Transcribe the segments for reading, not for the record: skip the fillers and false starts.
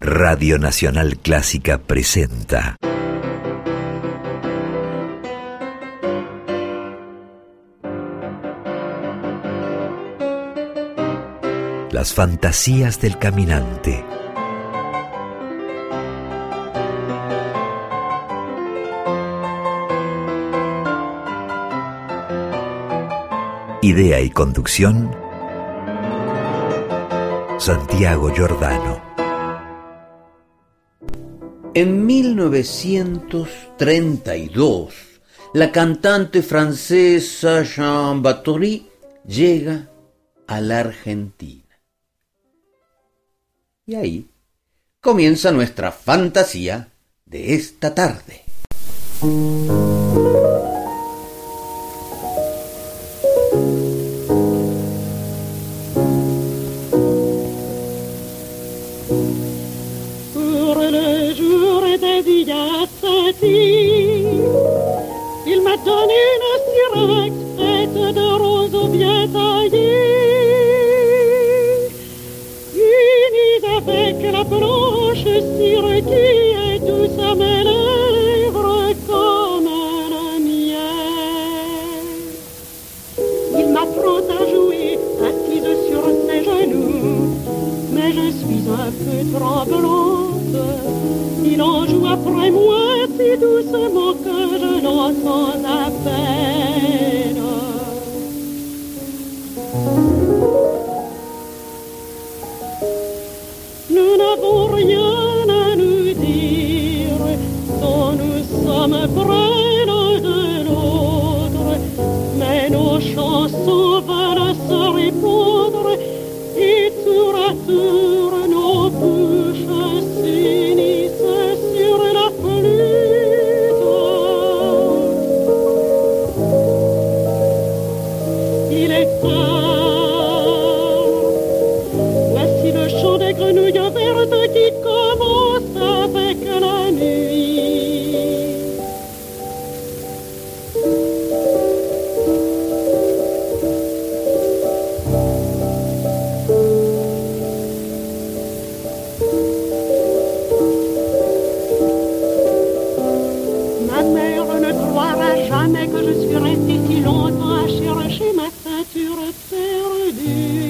Radio Nacional Clásica presenta Las fantasías del caminante. Idea y conducción, Santiago Giordano. En 1932, la cantante francesa Jeanne Báthory llega a la Argentina. Y ahí comienza nuestra fantasía de esta tarde. Il m'a donné une sirène faite de roseaux bien taillés, unis avec la blanche cire qui est douce à mes lèvres comme le miel. Il m'apprend à jouer assise sur ses genoux, mais je suis un peu tremblante. Il en joue après moi si doucement que je l'entends à peine. Nous n'avons rien à nous dire, tant nous sommes près l'un de l'autre, mais nos chansons veulent se répondre et tour à tour nos bouches s'unissent sur la flûte. Il est tard. Voici le chant des grenouilles vertes qui commence avec la nuit. Jamais que je suis restée si longtemps à chercher ma ceinture perdue.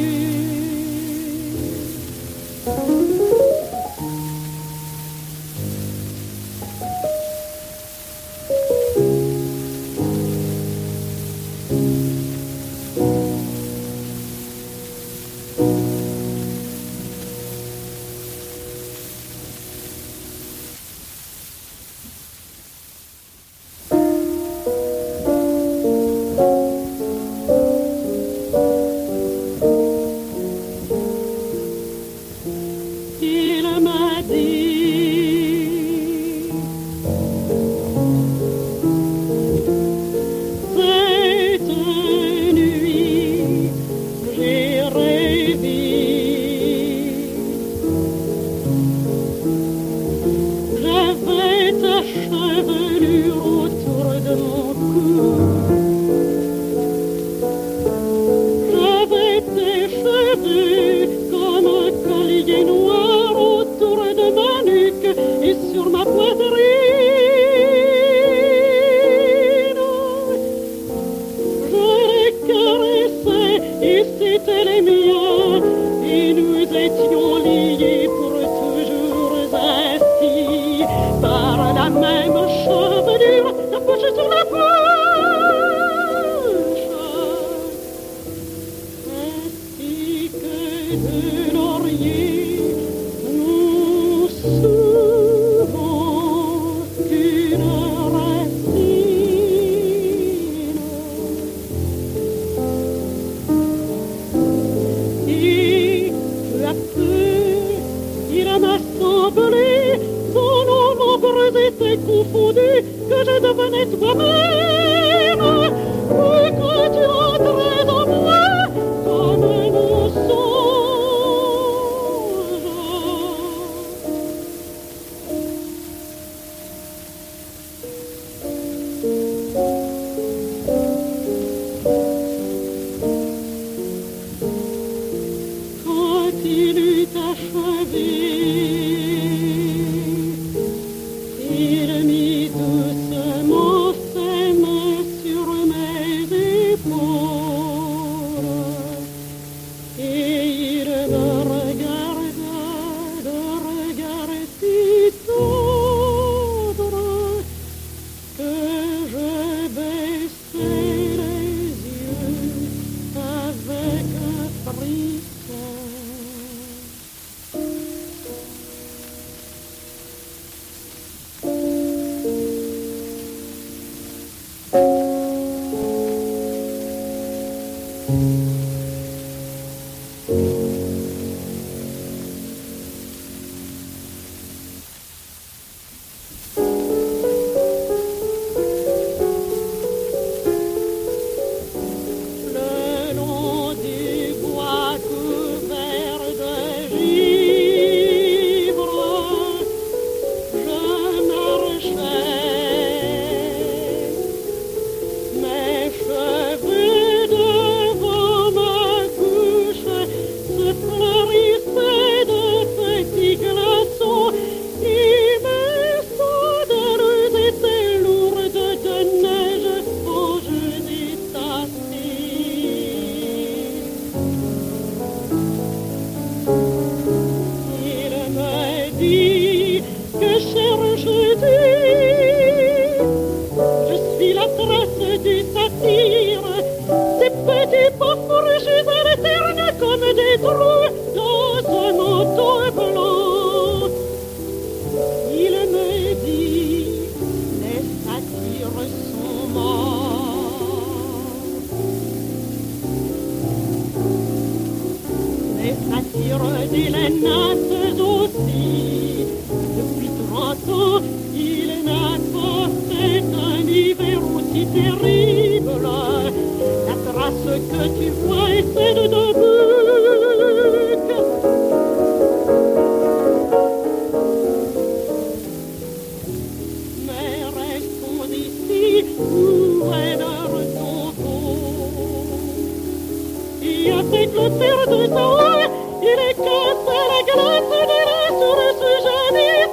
Quand il eut achevé tu vois, et scène de buc. Mais restons ici, où est leur tombeau. Il y a ces clôtures de sang, il est cassé la glace de la source jadis,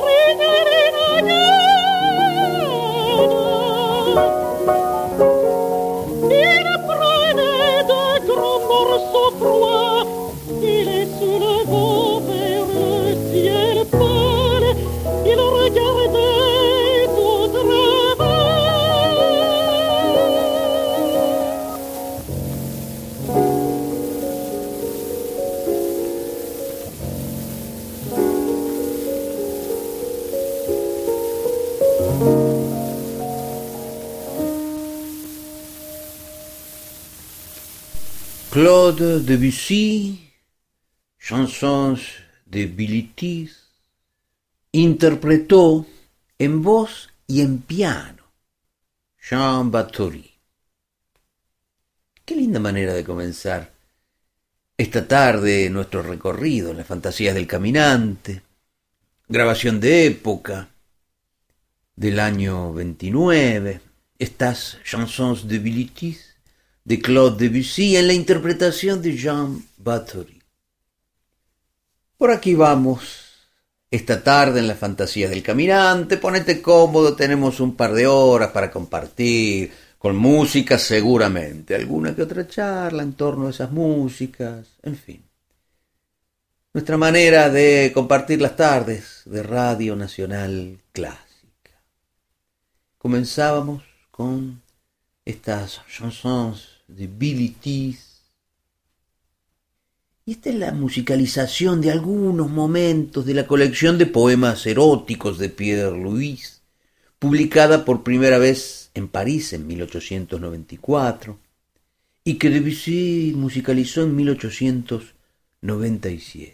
il prenait de grands morceaux froids, il est sous le vent vers le ciel pâle, il regardait au travers. Claude Debussy, Chansons de Bilitis, interpretó en voz y en piano Jean Báthory. Qué linda manera de comenzar esta tarde nuestro recorrido en las fantasías del caminante, grabación de época del año 29, estas Chansons de Bilitis de Claude Debussy en la interpretación de Jean Báthory. Por aquí vamos, esta tarde en las fantasías del caminante, ponete cómodo, tenemos un par de horas para compartir, con música seguramente, alguna que otra charla en torno a esas músicas, en fin. Nuestra manera de compartir las tardes de Radio Nacional Clásica. Comenzábamos con estas chansons de Bilitis. Y esta es la musicalización de algunos momentos de la colección de poemas eróticos de Pierre Louis, publicada por primera vez en París en 1894, y que Debussy musicalizó en 1897.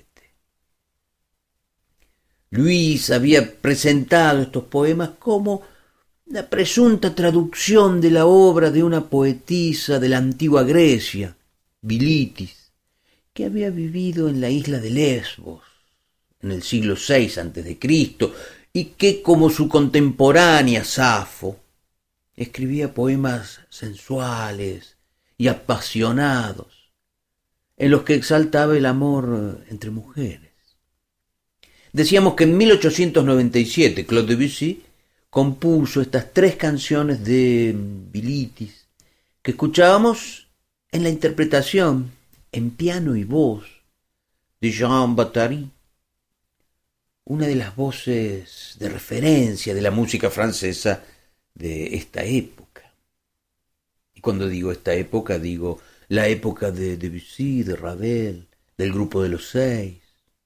Louis había presentado estos poemas como la presunta traducción de la obra de una poetisa de la antigua Grecia, Bilitis, que había vivido en la isla de Lesbos en el siglo VI a.C. y que, como su contemporánea Safo, escribía poemas sensuales y apasionados en los que exaltaba el amor entre mujeres. Decíamos que en 1897 Claude Debussy compuso estas tres canciones de Bilitis que escuchábamos en la interpretación en piano y voz de Jean Báthory, una de las voces de referencia de la música francesa de esta época. Y cuando digo esta época, digo la época de Debussy, de Ravel, del Grupo de los Seis.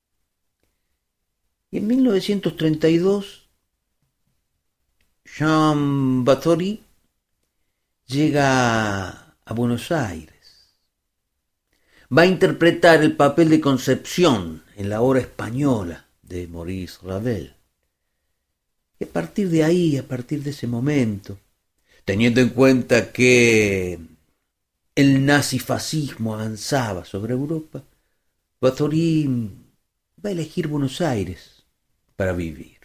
Y en 1932 Jean Báthory llega a Buenos Aires. Va a interpretar el papel de Concepción en la obra española de Maurice Ravel. Y a partir de ahí, a partir de ese momento, teniendo en cuenta que el nazifascismo avanzaba sobre Europa, Báthory va a elegir Buenos Aires para vivir.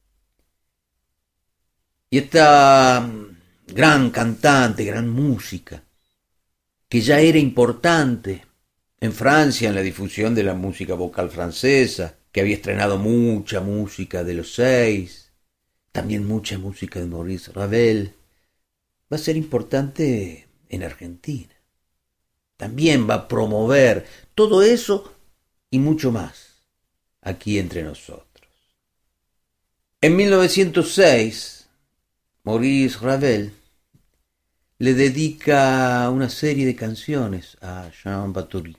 Y esta gran cantante, gran música, que ya era importante en Francia en la difusión de la música vocal francesa, que había estrenado mucha música de los Seis, también mucha música de Maurice Ravel, va a ser importante en Argentina. También va a promover todo eso y mucho más aquí entre nosotros. En 1906, Maurice Ravel le dedica una serie de canciones a Jean Báthory.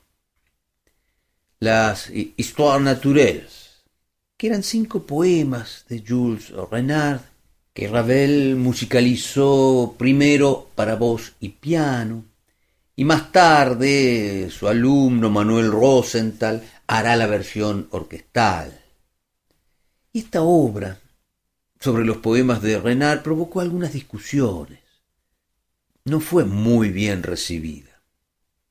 Las Histoires naturelles, que eran 5 poemas de Jules Renard, que Ravel musicalizó primero para voz y piano, y más tarde su alumno Manuel Rosenthal hará la versión orquestal. Y esta obra sobre los poemas de Renard provocó algunas discusiones. No fue muy bien recibida.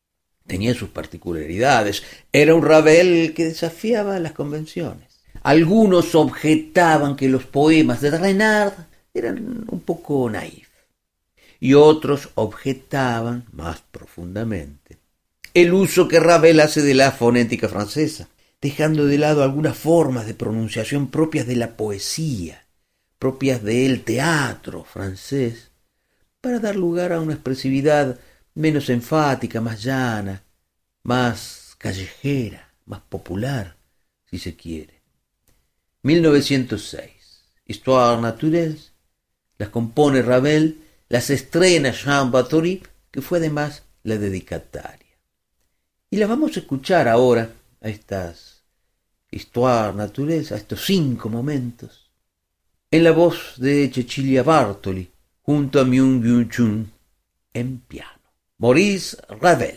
tenía sus particularidades. Era un Ravel que desafiaba las convenciones. Algunos objetaban que los poemas de Renard eran un poco naif, y otros objetaban más profundamente el uso que Ravel hace de la fonética francesa, dejando de lado algunas formas de pronunciación propias de la poesía, propias del teatro francés, para dar lugar a una expresividad menos enfática, más llana, más callejera, más popular, si se quiere. 1906. Histoire naturelle. Las compone Ravel, las estrena Jean Báthory, que fue además la dedicataria. Y las vamos a escuchar ahora, a estas Histoire naturelle, a estos 5 momentos, en la voz de Cecilia Bartoli, junto a Myung-Whun Chung, en piano. Maurice Ravel.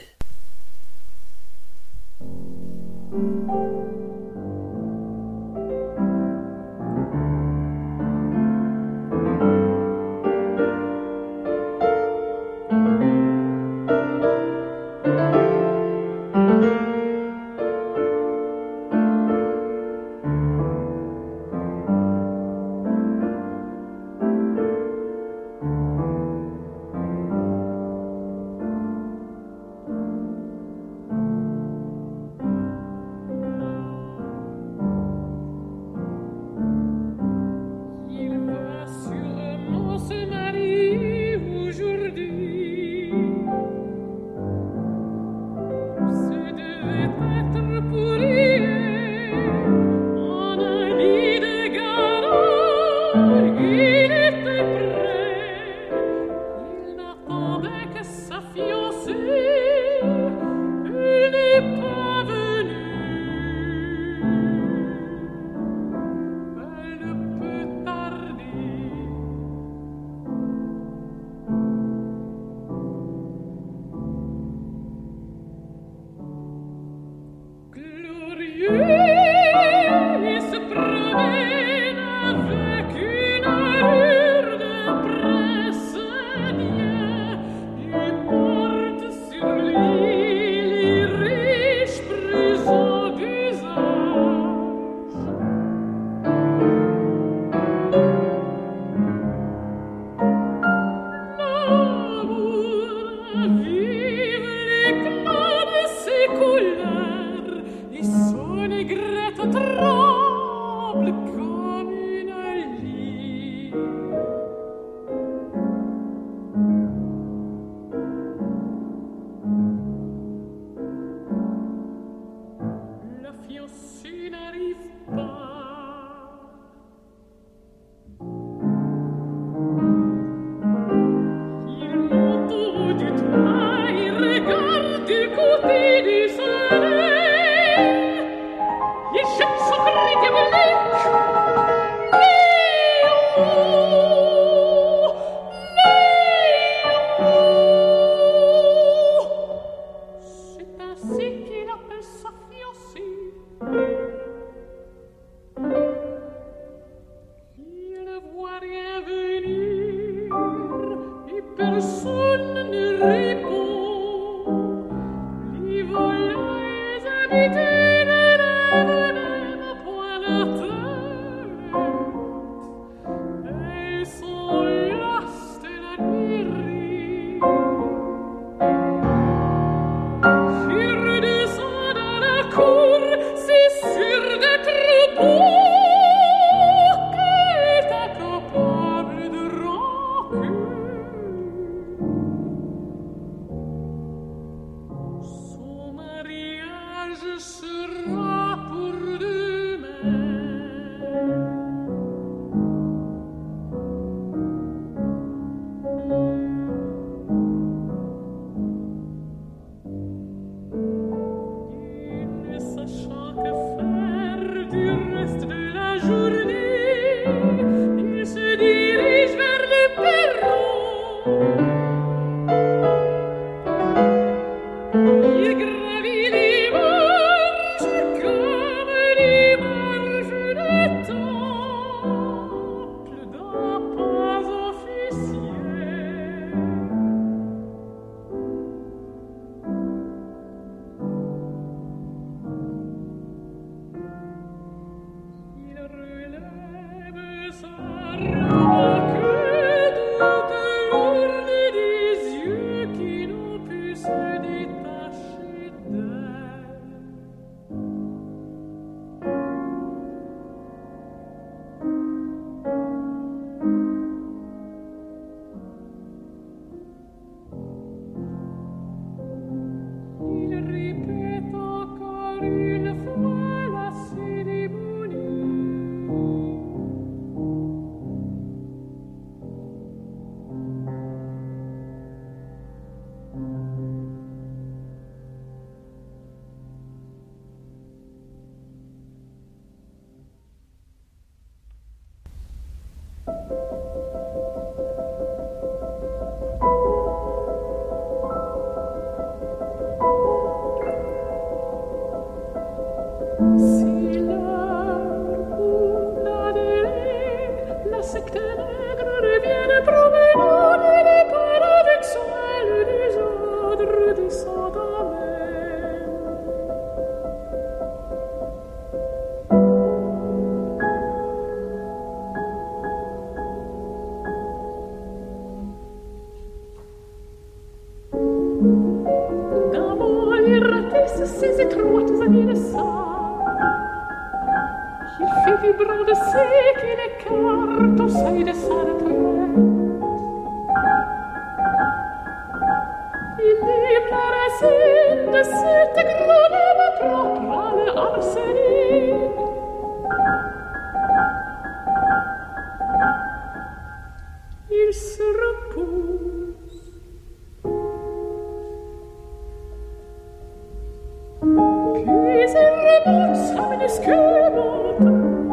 insectes maigres reviennent promener les paradoxales désordres descendent à mer. D'un mot, il ratisse ses étroites années de sable. Il fait vibrer de ses qu'il écarte au seuil de sa retraite. Il livre la racine de cet agronome propre à l'arsenic. Il se repousse. Puis il remonte sa minuscule montre.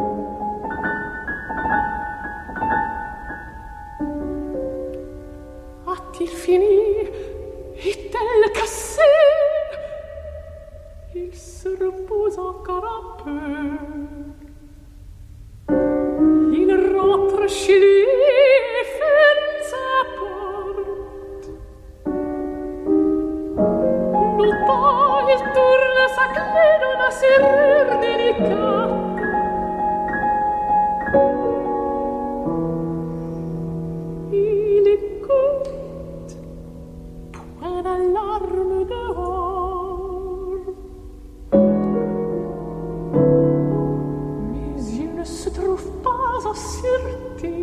A-t-il fini? Est-elle cassée? Il se repose encore un peu. Il rentre chez lui et ferme sa porte. Longtemps il tourne sa clé dans la serrure délicate. Il écoute, point d'alarme dehors. Mais il ne se trouve pas en sûreté.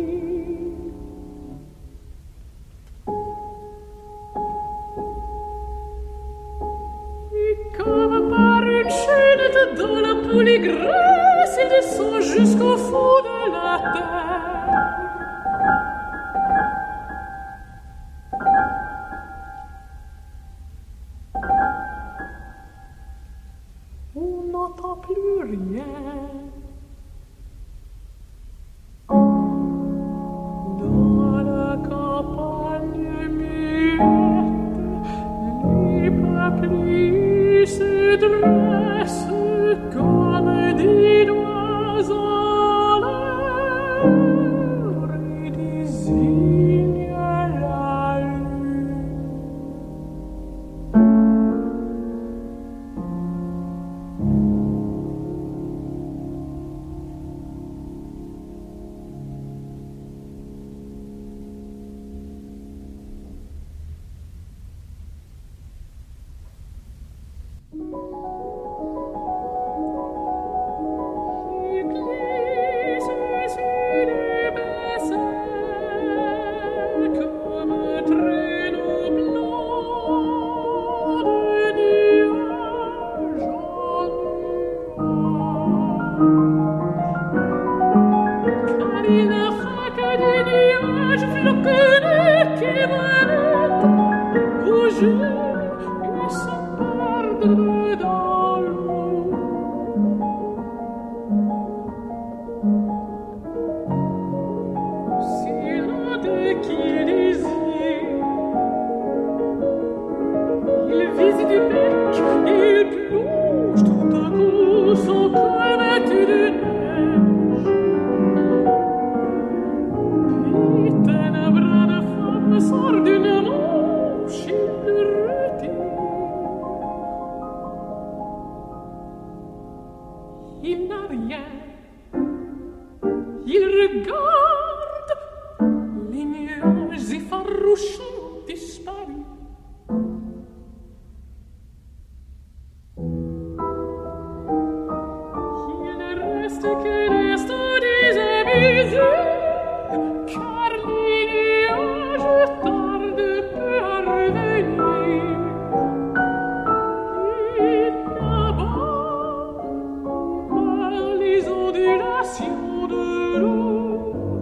Et comme par une chaînette dans la poulie grasse, il descend jusqu'au fond de la terre. On n'entend plus rien. Dans la campagne muette, les peuples se dressent comme des doigts en l'air et désignent la lune. Il glisse sur les bassins comme un traîneau blanc de nuages en nuages. Car il n'a fait que des nuages floqués qui veulent bouger et se perdre dans l'eau. S'il a des qu'il désire, il vise du bec et il plonge tout à coup son corps vêtu de neige. Puis un bras de femme sort d'une manche, il le retire. Il n'a rien. Il regarde. Les nuages effarouchés ont disparu. Il ne reste que l'instant des amusés, car les nuages tardent peu à revenir. Et là-bas, par les ondulations de l'eau,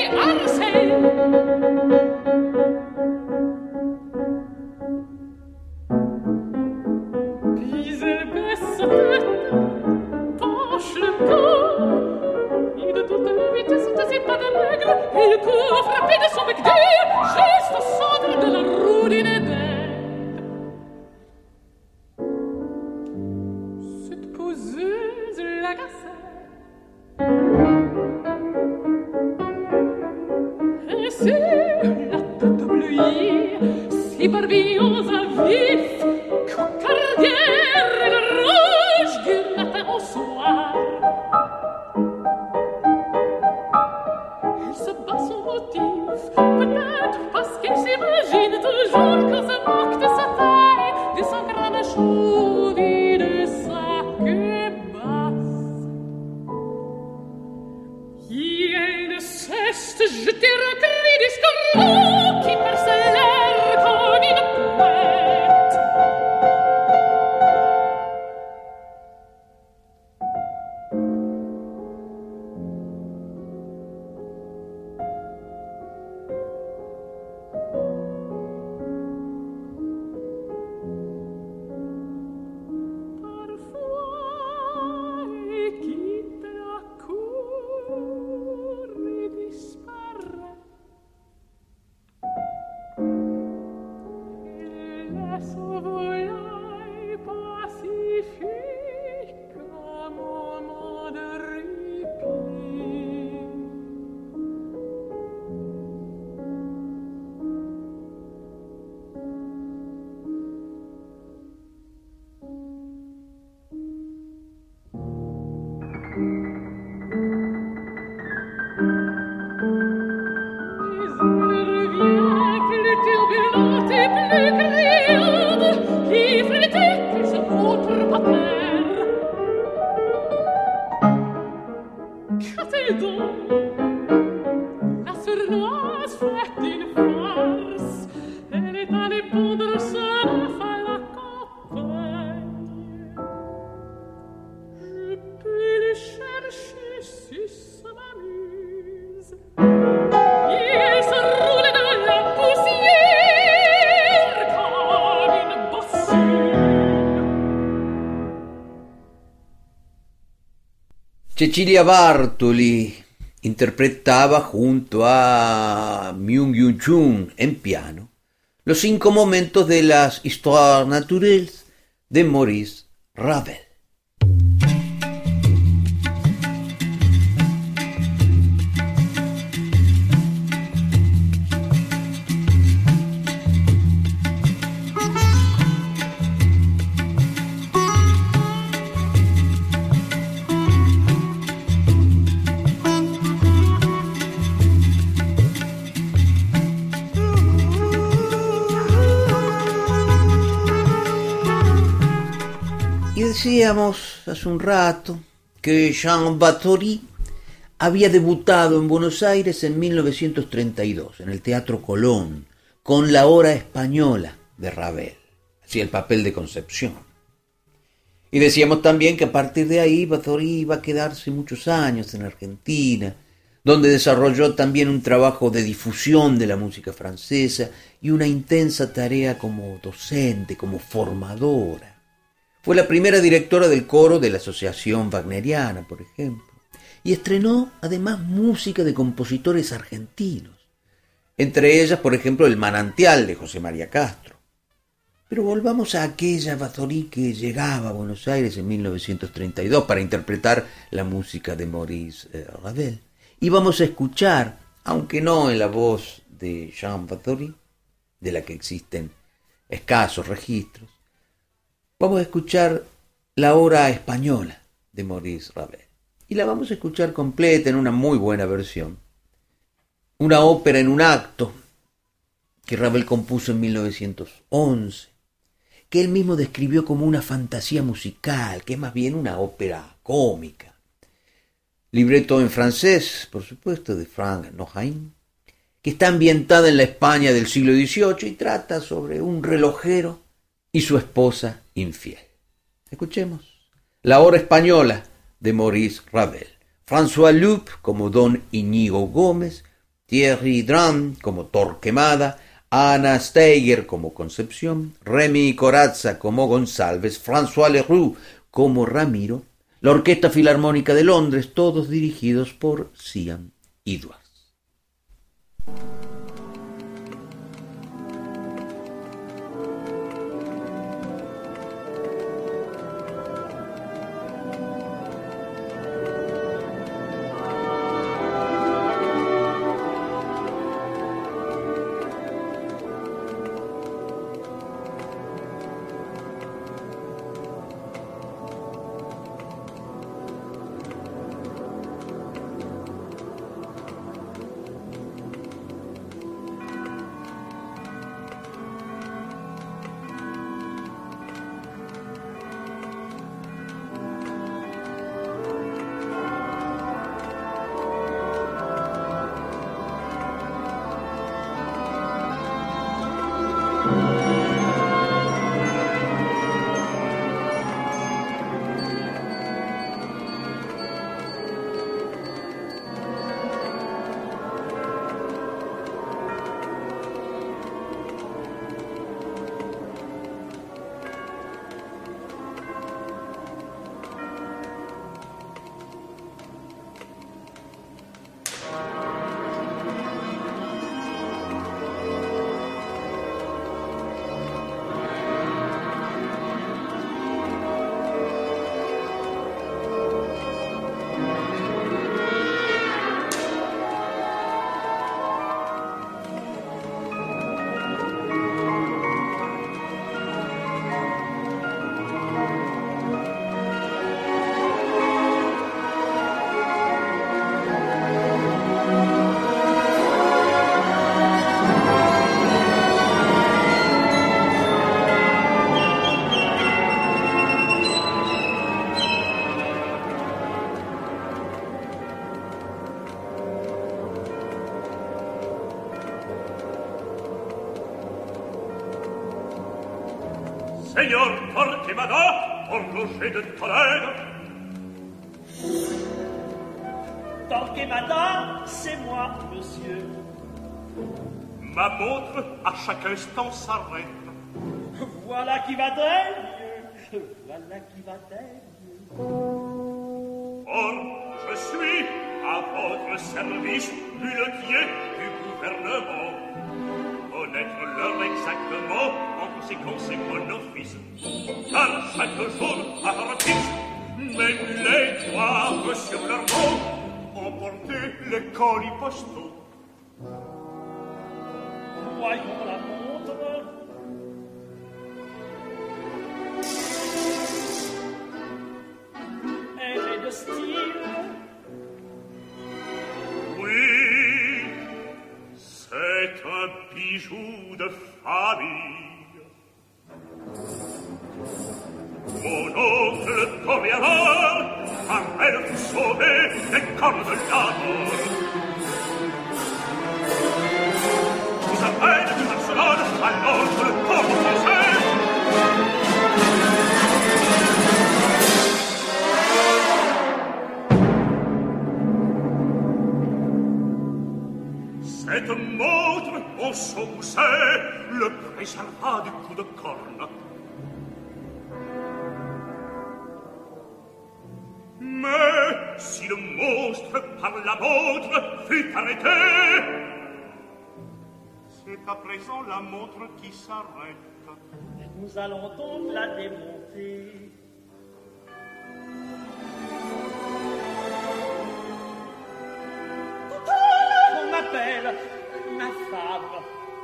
Cecilia Bartoli interpretaba junto a Myung-Whun Chung en piano los 5 momentos de las Histoires naturelles de Maurice Ravel. Decíamos hace un rato que Jean Báthory había debutado en Buenos Aires en 1932 en el Teatro Colón con la Hora Española de Ravel, hacía el papel de Concepción. Y decíamos también que a partir de ahí Báthory iba a quedarse muchos años en Argentina, donde desarrolló también un trabajo de difusión de la música francesa y una intensa tarea como docente, como formadora. Fue la primera directora del coro de la Asociación Wagneriana, por ejemplo, y estrenó además música de compositores argentinos, entre ellas, por ejemplo, El Manantial de José María Castro. Pero volvamos a aquella Báthory que llegaba a Buenos Aires en 1932 para interpretar la música de Maurice Ravel. Y vamos a escuchar, aunque no en la voz de Jean Báthory, de la que existen escasos registros, vamos a escuchar la Hora Española de Maurice Ravel. Y la vamos a escuchar completa en una muy buena versión. Una ópera en un acto que Ravel compuso en 1911, que él mismo describió como una fantasía musical, que es más bien una ópera cómica. Libreto en francés, por supuesto, de Franck Nohain, que está ambientada en la España del siglo XVIII y trata sobre un relojero y su esposa infiel. Escuchemos La Hora Española de Maurice Ravel. François Loup como Don Íñigo Gómez Thierry Drum como Torquemada, Anna Steiger como Concepción, Remy Corazza como González, François Leroux como Ramiro, la Orquesta Filarmónica de Londres, todos dirigidos por Sian Edwards. Seigneur Torquemada, horloger de Tolède. Torquemada, c'est moi, monsieur. Ma montre à chaque instant s'arrête. Voilà qui va très mieux. Voilà qui va très mieux. Or, je suis à votre service, muletier du gouvernement. Connaître l'heure exactement, en conséquence, c'est mon office. Car chaque jour, à l'artiste, même les doigts sur leur dos, emporter les colis postaux. Voyons la montre. Elle est de style. Oui, c'est un bijou de famille. Mon oncle Toréador a elle sauvé les corps de l'amour. Vous appelle de Barcelone à l'autre le port français. Cette montre, au sourcet, le préserva du coup de corne. Mais si le monstre par la montre fut arrêté, c'est à présent la montre qui s'arrête. Nous allons donc la démonter. On m'appelle ma femme.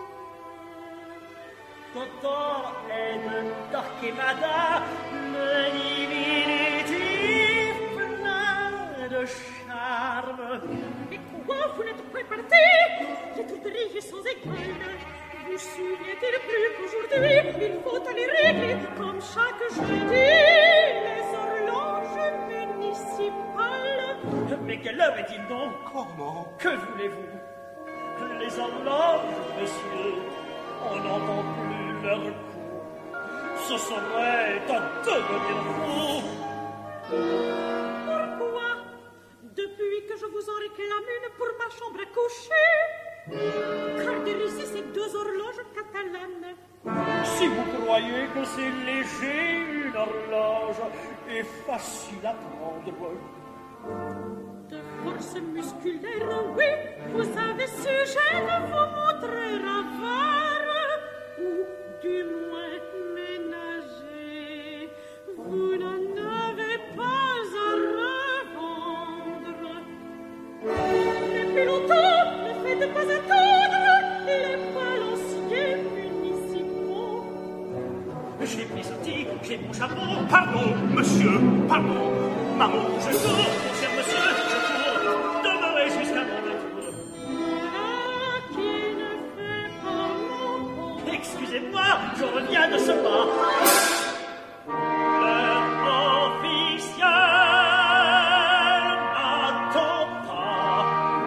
Totor est de Torquemada, le diminutif plein de charme. Mais quoi, vous n'êtes pas parti? Les tuteries sans école. Vous souvenez-il plus qu'aujourd'hui, il faut aller régler, comme chaque jeudi, les horloges municipales. Mais quelle heure est-il donc? Comment? Que voulez-vous? Les horloges, monsieur, on n'entend plus leur coup. Ce serait à devenir fou. Pourquoi? Depuis que je vous en réclame une pour ma chambre à coucher, solenne. Si vous croyez que c'est léger une horloge et facile à prendre, de force musculaire, oui, vous avez sujet de vous montrer avare, ou du moins ménager. Vous n'en avez pas à revendre. Depuis longtemps, ne faites pas attendre les balanciers municipaux. J'ai mes outils, j'ai mon chapeau. Pardon, monsieur, pardon. Maman, je cours, mon cher monsieur, je cours. Demeurez jusqu'à mon retour. Voilà qui ne fait pas mon bon. excusez-moi, je reviens de ce pas. L'heure officielle n'attend pas.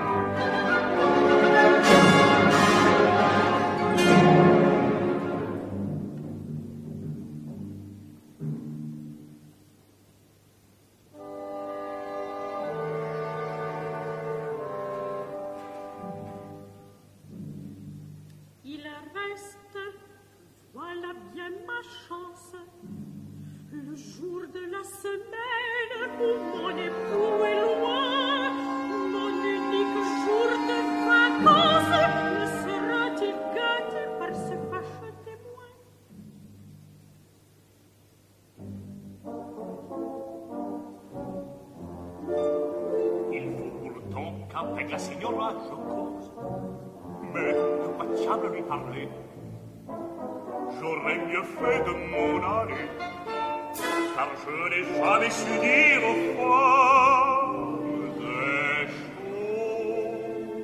Il reste, voilà bien ma chance, le jour de la semaine où mon époux est loin, mon unique jour de vacances, ne sera-t-il gâté par ce fâcheux témoin? Il faut pourtant qu'avec la signora je cause. Mais de quoi diable lui parler? J'aurais mieux fait de m'en aller, car je n'ai jamais su dire au froid des choses.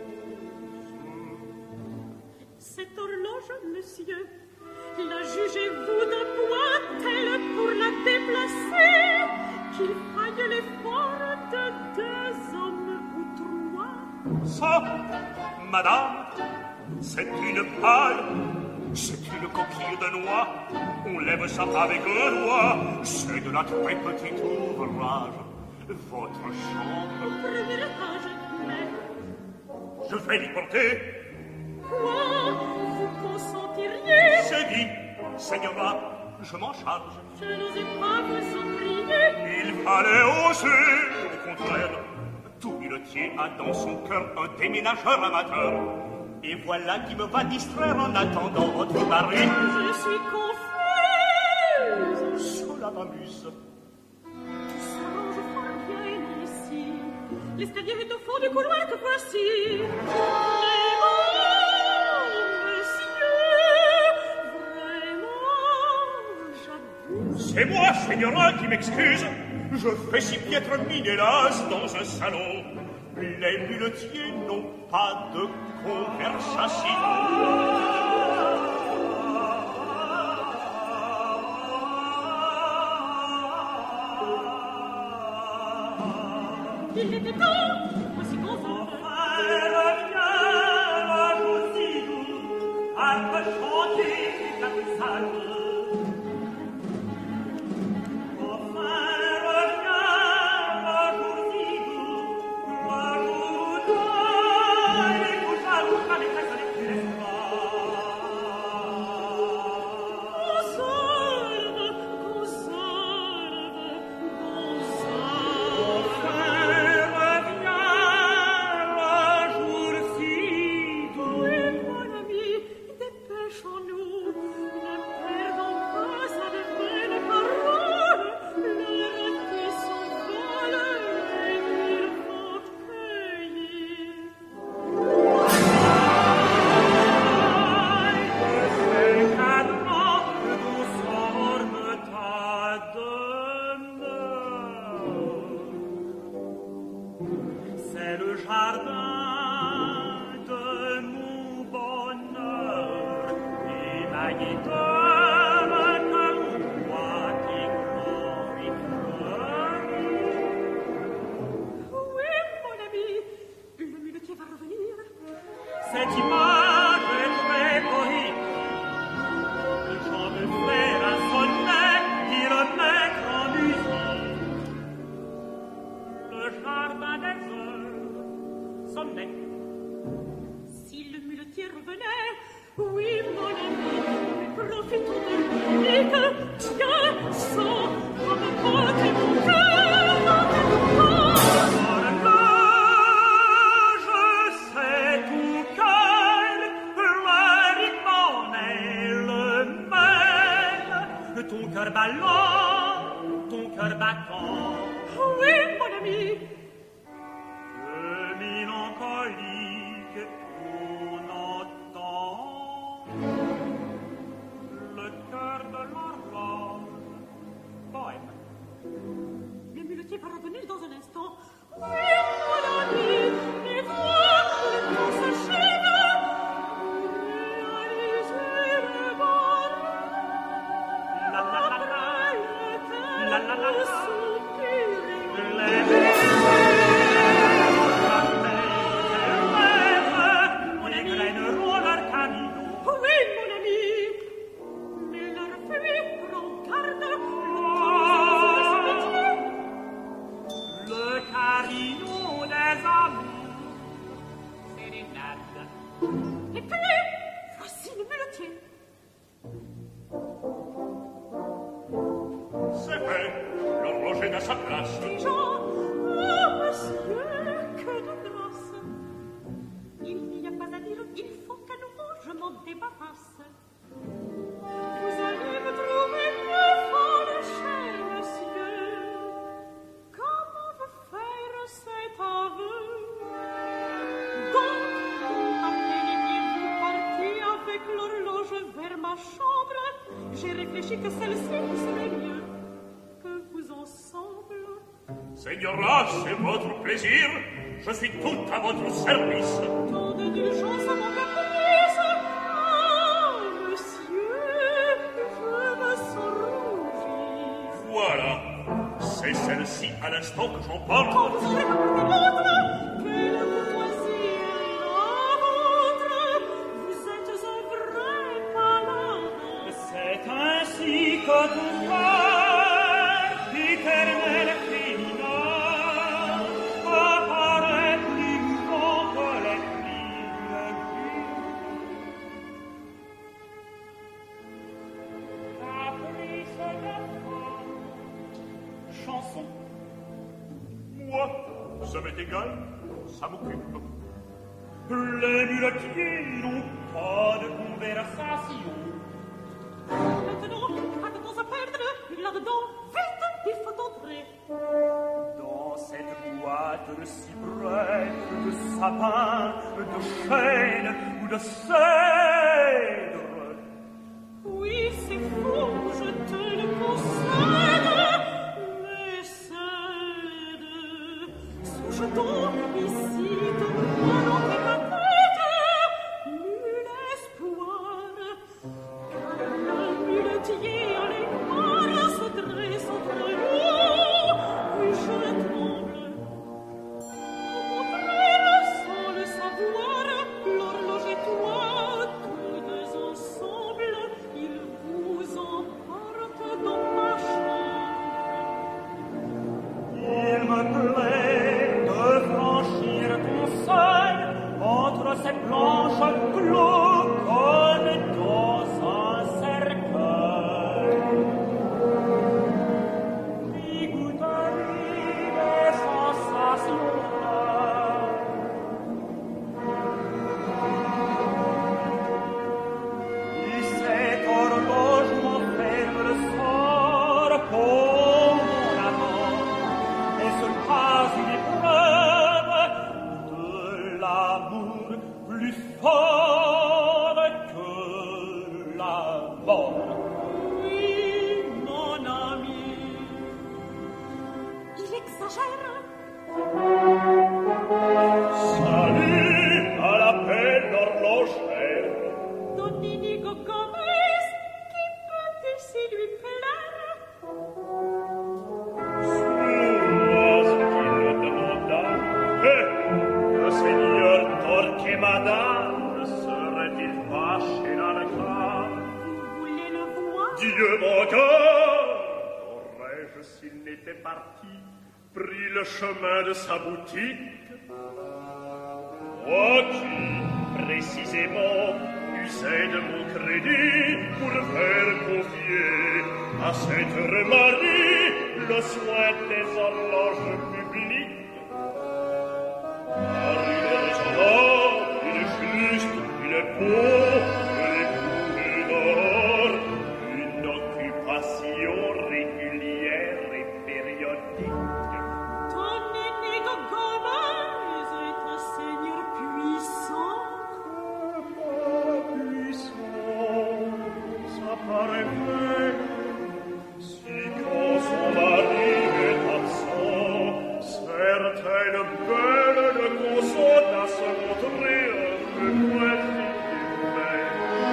Cette horloge, monsieur, la jugez-vous d'un poids tel pour la déplacer qu'il faille l'effort de 2 hommes ou 3? Ça, madame, c'est une paille, c'est une coquille de noix. On lève ça avec un doigt. C'est de la très petite ouvrage. Votre chambre, Premier étage, mais je vais l'y porter. quoi? Vous consentiriez? C'est dit, señora, je m'en charge. Je n'osais pas vous en prier. Il fallait oser, au contraire. Tout muletier a dans son cœur un déménageur amateur. Et voilà qui me va distraire en attendant votre mari. Je suis confuse. Cela m'amuse. Tout s'arrange fort bien ici. L'escalier est au fond du couloir que voici. C'est moi, señora, qui m'excuse. Je fais si piètre mine, hélas, dans un salon. Les muletiers n'ont pas de conversation. Il était temps, voici qu'on va. C'est le jardin de mon bonheur, émaillé d'or comme moi qui glorifie. Oui, mon ami, le muletier va revenir. Cette image est très poétique. Le chant de fer à sonnet qui le met en musique. Le jardin des heures sonnait. Si le muletier revenait, oui, mon ami, profitons de l'unique. Tiens, sans, comme porter mon cœur dans tes bras. Je sais tout cœur, le rythme est le même. Ton cœur ballant, ton cœur battant. Oui, mon ami. Le mélancolique qu'on entend. Le cœur de l'horloge. Poème. Le muletier va revenir dans un instant. Oui, mon ami, et voir que le temps s'achève. Réaliser le bonheur. La la la la. Après soupir oui, mon ami, mais leur fuite prend garde. Le carillon des amours, sérénade. Et puis, voici le muletier. C'est vrai, l'horloger est à sa place. Dis-je, oh, monsieur, que de grâce. Il n'y a pas à dire, il faut qu'à nouveau je m'en débarrasse. Vous allez me trouver plus folle, cher monsieur. Comment vous faire cet aveu? Donc, amenez-vous partir avec l'horloge vers ma chambre. J'ai réfléchi que celle-ci serait mieux que vous ensemble. Señora, c'est votre plaisir. Je suis tout à votre service. Tant de diligence à mon caprice. Ah, monsieur, je me sens rougir. Voilà, c'est celle-ci à l'instant que Quand j'emporte. vous aurez apporté l'autre, quelle courtoisie est la vôtre. Vous êtes un vrai paladin. C'est ainsi que ton cœur, éternel féminin, apparaît plus grand que les filles. Caprice de femme. Chanson. Moi, ça m'est égal, ça m'occupe. Les muletiers n'ont pas de conversation. Maintenant, pas de temps à perdre. Là-dedans, vite, il faut entrer. Dans cette boîte de cyprès, de sapin, de chêne ou de cèdre, Oui, c'est fou, je te le concède. Mais cède, souche-t-on ici de moi dans ta tête nul espoir, car le muletier à l'écart se dresse entre nous, et je tremble. Au contraire, sans le savoir, l'horloge et toi, tous deux ensemble, il vous emporte dans ma chambre. il me plaît de franchir ton seuil entre ces planches clos comme dans un cercueil. Puis goûterie des sensations et cette horloge m'enferme le sort pour mon amant. Est-ce pas une épreuve de l'amour plus fort que la mort? Oui, mon ami, il exagère. Salut à l'appel d'horlogère. Don Inigo Gomez, qui peut ici lui plaire? Sois ce qu'il me demanda. Le seigneur Torquemada ne serait-il pas chez l'Arca? Vous voulez le voir? Dieu mon cœur! Aurais-je, s'il n'était parti, pris le chemin de sa boutique? Moi qui, précisément, usé de mon crédit pour faire confier à cette Marie le soin des horloges publiques. Car il est raisonnable, il est juste, il est beau, il est couvert d'or, une occupation régulière et périodique. Ton aîné de Gomez est un seigneur puissant. Ça paraît vrai. Si quand son mari est absent, certaines belles le consentent à se montrer un peu poétique et vrai.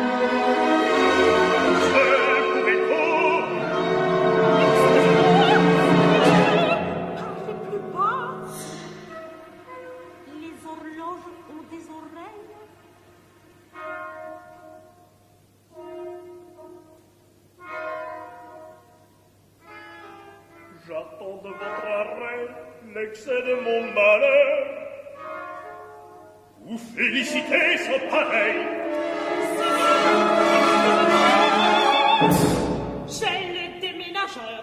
Seul pouvait-on Parlez plus bas. Les horloges ont des oreilles. J'attends de votre arrêt l'excès de mon malheur. Vous félicitez ce pareil. J'ai les déménageurs.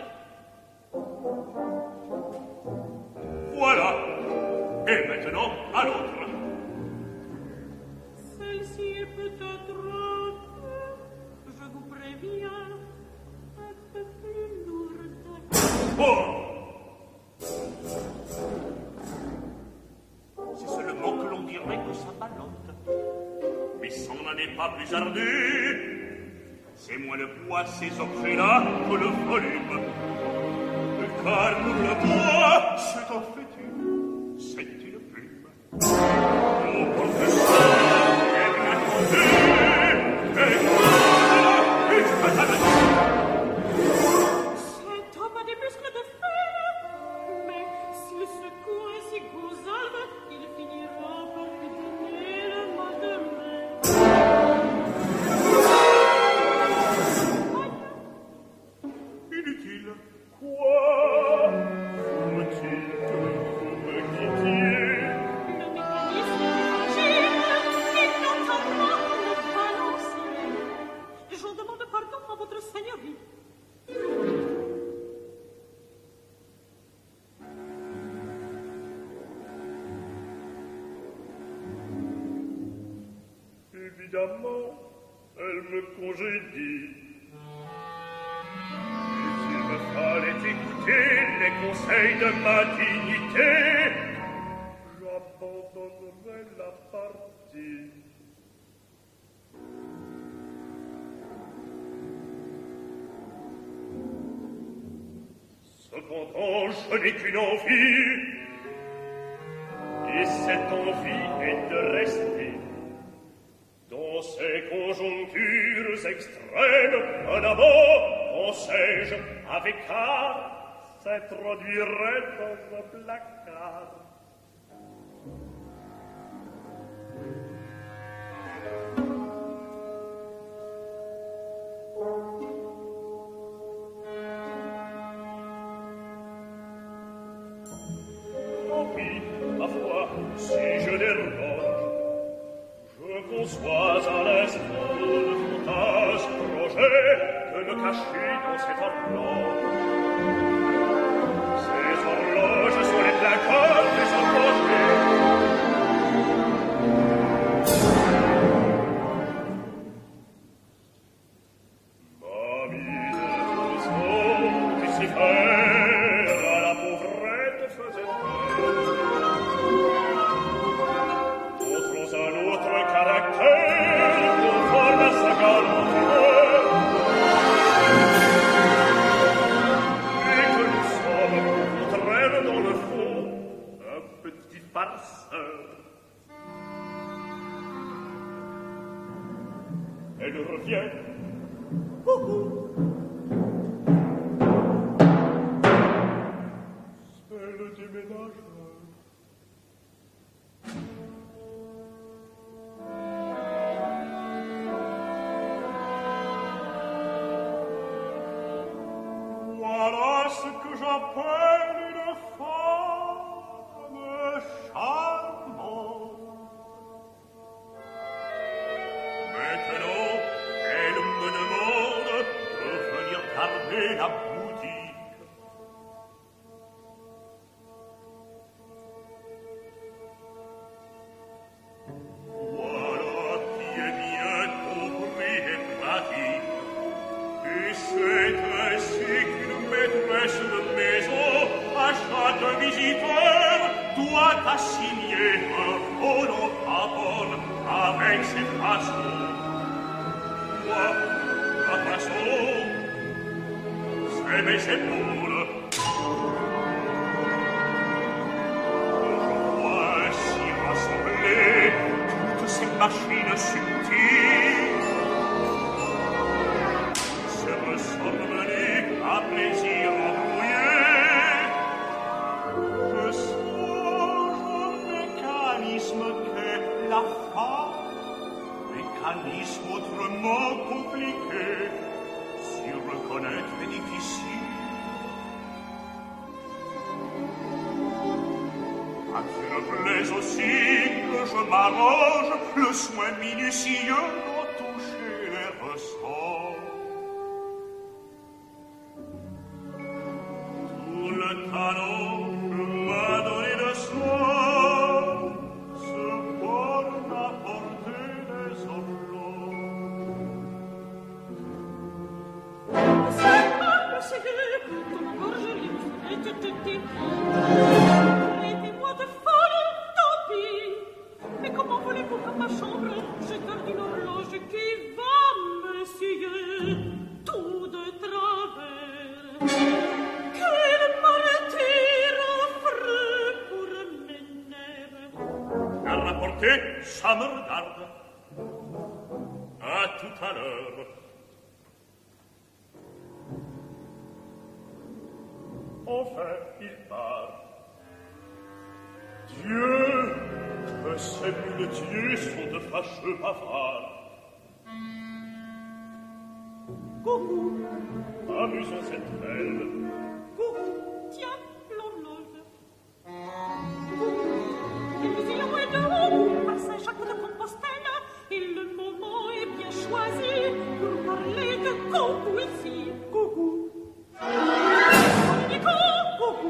Voilà. Et maintenant, à l'autre. Celle-ci est peut-être, je vous préviens, un peu plus lourde. Oh! C'est seulement que l'on dirait que ça ballotte. Mais ça n'en est pas plus ardu. C'est moins le poids de ces objets-là que le volume. Car pour le poids, c'est en fait c'est une plume. Mon professeur est bien connu. Et voilà, et fatalement. Cet homme a des muscles de fer, mais s'il secoue ainsi Gonzalve, il finira par lui donner le mal de mer. Inutile. Quoi? Faut-il que vous me quittiez? Le mécanisme est fragile, il n'entend pas le balancer. Je demande pardon à votre seigneurie. Évidemment, elle me congédie. Et s'il me fallait écouter les conseils de ma dignité, j'abandonnerais la partie. Cependant, je n'ai qu'une envie, et cette envie est de rester. Dans ces conjonctures extrêmes, un amant, pensais-je, avec art, s'introduirait dans un placard. Oh oui, ma foi, si je déroge, je conçois à l'instant de fantasme projet de me cacher dans cette horloge. Ces horloges sont les placards des horlogers. Ma misère Lucifer à la pauvrette faisait d'autres un autre caractère conforme à sa galanterie. Et que nous sommes contraires dans le fond, un petit farceur. Elle revient. Coucou. C'est le déménageur. Voilà ce que j'appelle une femme charmante. Maintenant, et la boutique. Voilà qui est bien compris et pratique. Et c'est ainsi qu'une maîtresse de maison à chaque visiteur doit assigner un phonographe avec ses façons. Moi, la façon, c'est mes épaules. Je vois ainsi rassembler toutes ces machines subtiles. Se ressembler à plaisir embrouillé. Je songe au mécanisme qu'est la femme. Mécanisme autrement compliqué, si reconnaître est difficile. À qui me plaise aussi que je m'arrange le soin minutieux d'en toucher les ressorts. Tout le talent que m'a donné le soir se borne à porter des horloges. C'est pas possible, ton gorge libre est tété. Arrêtez-moi de folie, tant pis. Mais comment voulez-vous qu'à ma chambre, je garde une horloge qui va me scier tout de travers? Quelle maladie affreux pour mes nerfs. À rapporter, ça me regarde. À tout à l'heure. Enfin, il part. Dieu, que ces muletiers sont de fâcheux bavards. Coucou, Amusons cette belle. coucou, tiens l'horloge. Coucou, nous est de haut par Saint-Jacques-de-Compostelle et le moment est bien choisi pour parler de coucou ici. Coucou. Coucou.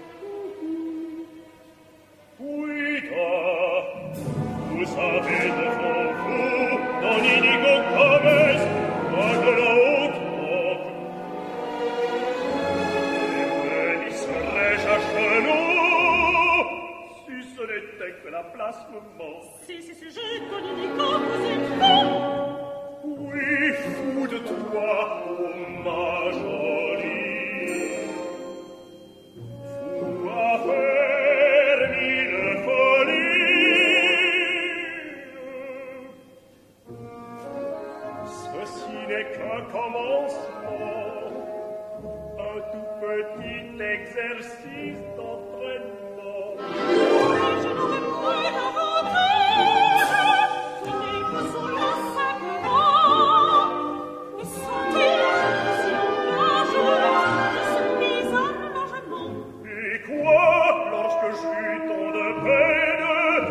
Oui, toi, vous savez devant vous, dans l'inigo commerce, pas de la haute robe. Et peine y serais-je à genoux, si ce n'était que la place me manque. Si je connais quand vous êtes fou. Oui, fou de toi, oh ma jolie. Fou à faire mille folies. Ceci n'est qu'un commencement, un tout petit exercice d'entraînement. Je n'aurais point d'avantage. Tenez-vous sous le simplement. Et sentez-je si l'engage de ce mésalogement. Et quoi, lorsque j'eus tant de peine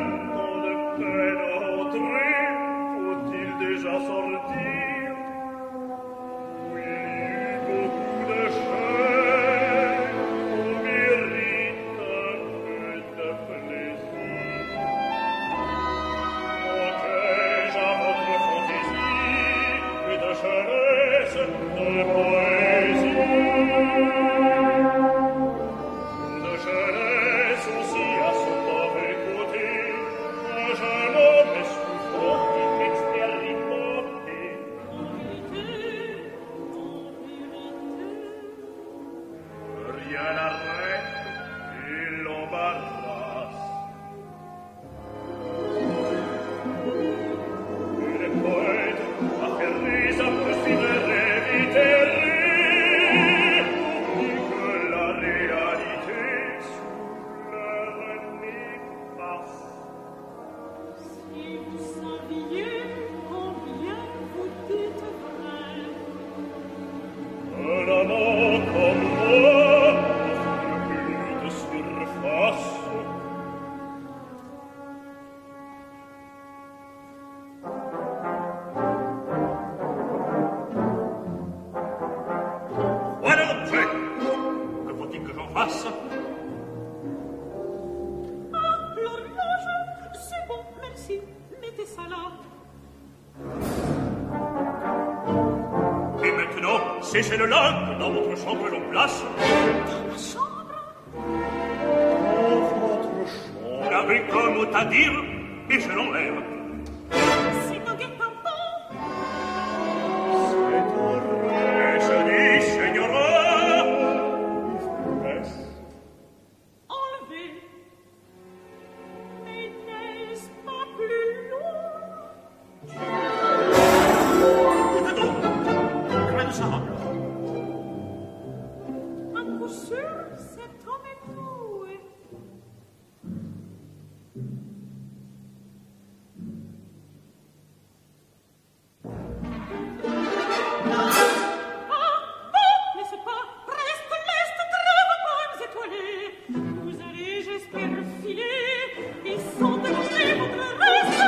entrer, faut-il déjà sortir? Oui, il y eut beaucoup de chair, on mérite un peu de C'est celle-là que dans votre chambre l'on place. Dans ma chambre? Dans votre chambre. L'avez comme mot à dire, et je l'enlève. C'est un guet-apens. C'est un rêve. Et je dis, Señora, Est-ce Enlevé. Mais n'est-ce pas plus lourd? écoutez donc, crée de sable. À coup sûr, cet homme est doué. Laisse pas, reste, leste, trêve, bonnes étoilées. Vous allez, j'espère, filer et sans demander votre reste.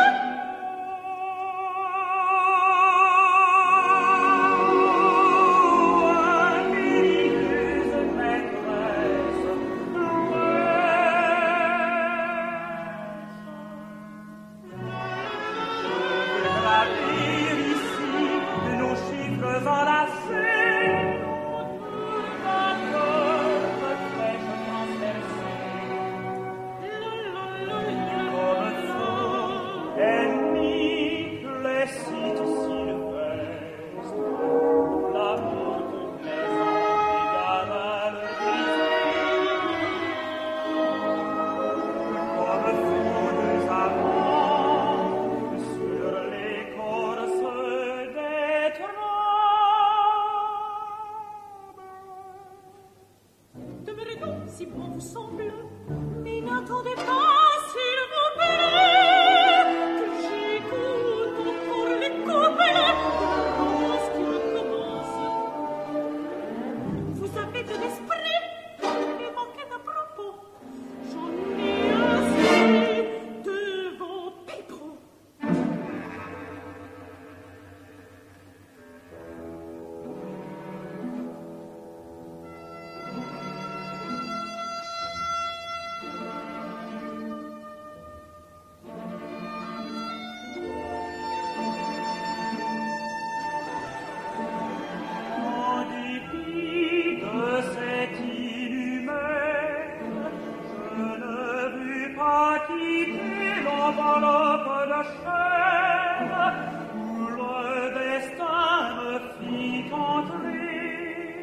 Demeurez donc si bon vous semble, mais n'attendez pas, s'il vous plaît, que j'écoute encore les couplets qui recommencent. Vous avez de l'esprit et manquez d'à propos. J'en ai assez de vos pipeaux. En dépit de cet inhumaine, je ne vis pas quitter l'enveloppe de chair où le destin me fit entrer,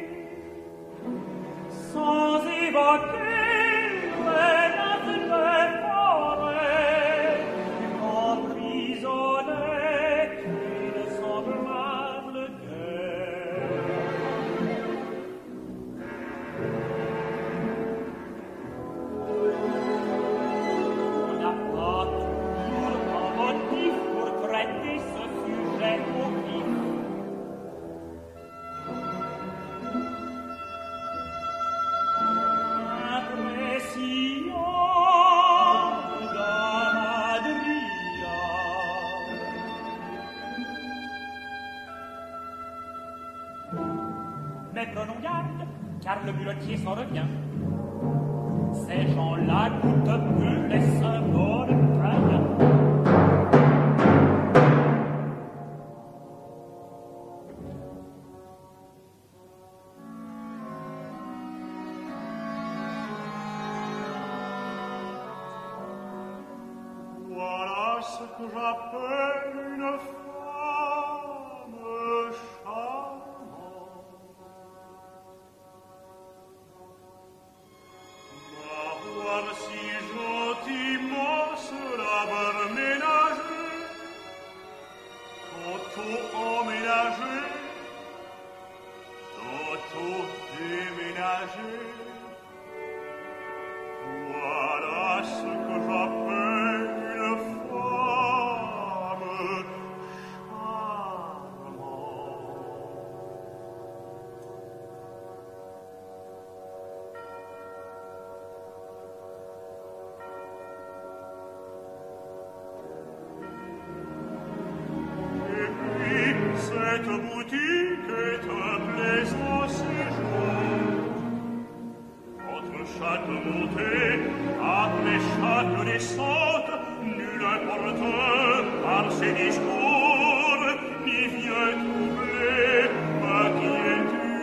sans évoquer les nattes des forêts, emprisonnés d'une semblable guerre. On n'a pas toujours un motif pour traiter ce sujet au vif. Impression d'un Adria. Mais prenons garde, car le muletier s'en revient. Ces gens-là goûtent peu les symboles païens. Voilà ce que j'appelle une femme charmante. Va voir si gentiment cela va ménager, tantôt emménager, tantôt déménager. Voilà ce que j'appelle une femme charmante. Et puis cette boutique est un plaisant séjour. Entre chaque montée, après chaque descente, nul importe par ses discours, ni vient troubler ma quiétude.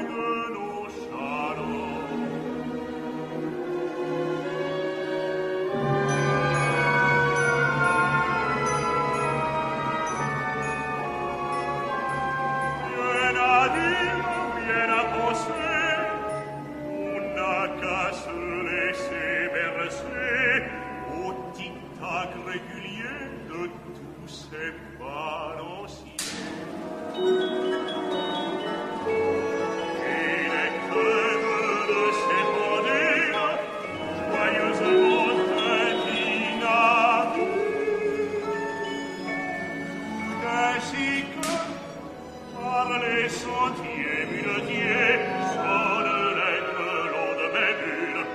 ces balanciers. Et les crèves de ces pendules, joyeusement inclinables, ainsi que par les sentiers muletiers sonnent les grelons de mes bulles.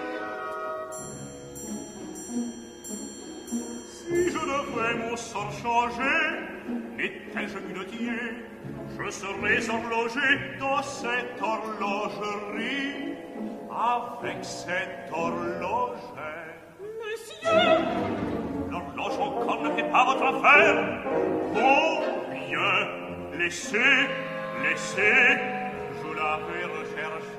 Si je devrais mon sort changer, n'étais-je muletier, je serais horloger dans cette horlogerie, avec cette horlogère. Monsieur! L'horloge encore ne fait pas votre affaire. Oh, bien, laissez, je la vais rechercher.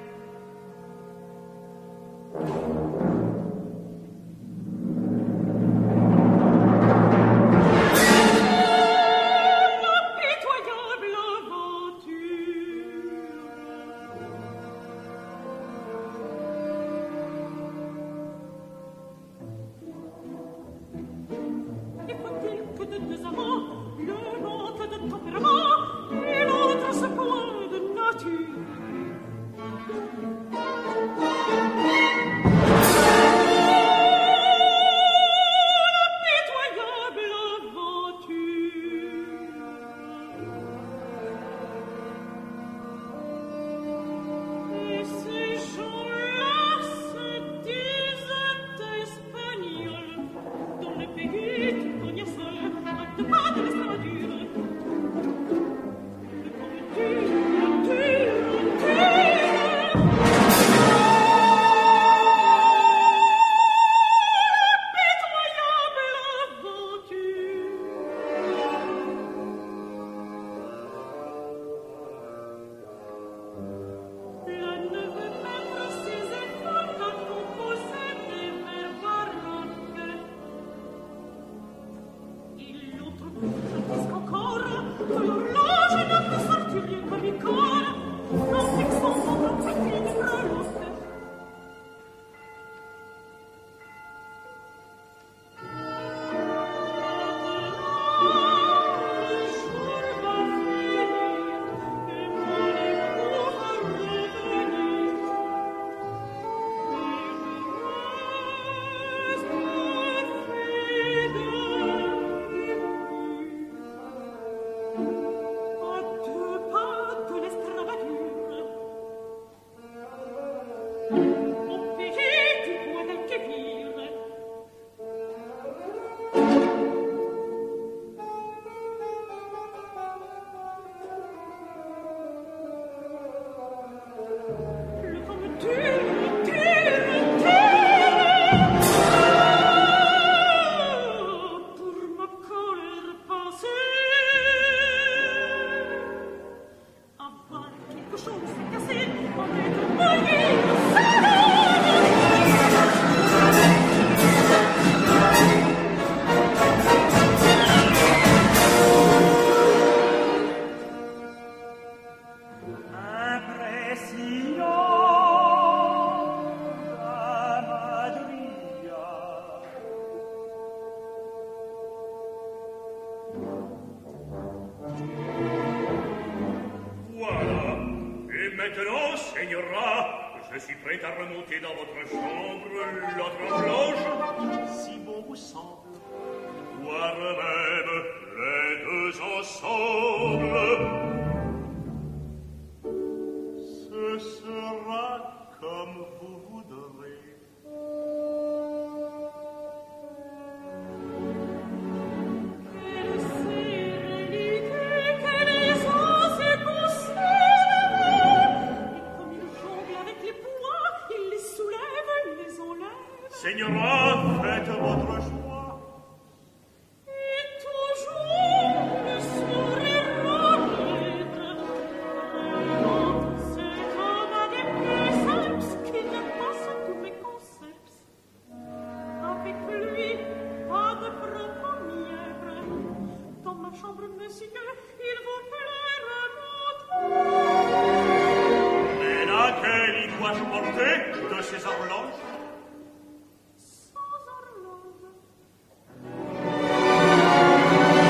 Impitoyable aventure! Et faut-il que de deux amants, l'un manque de tempérament et l'autre se point de nature? Impitoyable aventure! Et ces gens-là se disent espagnols, dans le pays tu connais seul, à deux pas de l'Extrémadure. Le impitoyable aventure! La neveu mettre ses efforts à composer des vers baroques. Et l'autre disent encore que l'horloge ne peut sortir rien comme icône, en fixant son objectif de breloque. Maintenant, señora, je suis prêt à remonter dans votre chambre l'autre horloge, si bon vous semble. Voire même les deux ensemble. Ce sera comme vous voudrez. Quelle sérénité, quelle aisance et conserve! Et comme il jongle avec les poings, il les soulève, les enlève. Señora, faites votre choix. Et toujours le sourire remettre. Cet homme a des préceptes qui dépassent tous mes concepts. Avec lui, pas de propos mièvre. Dans ma chambre, monsieur, il vous plaira montre. Mais laquelle y dois-je porter de ces horloges? Sans horloge.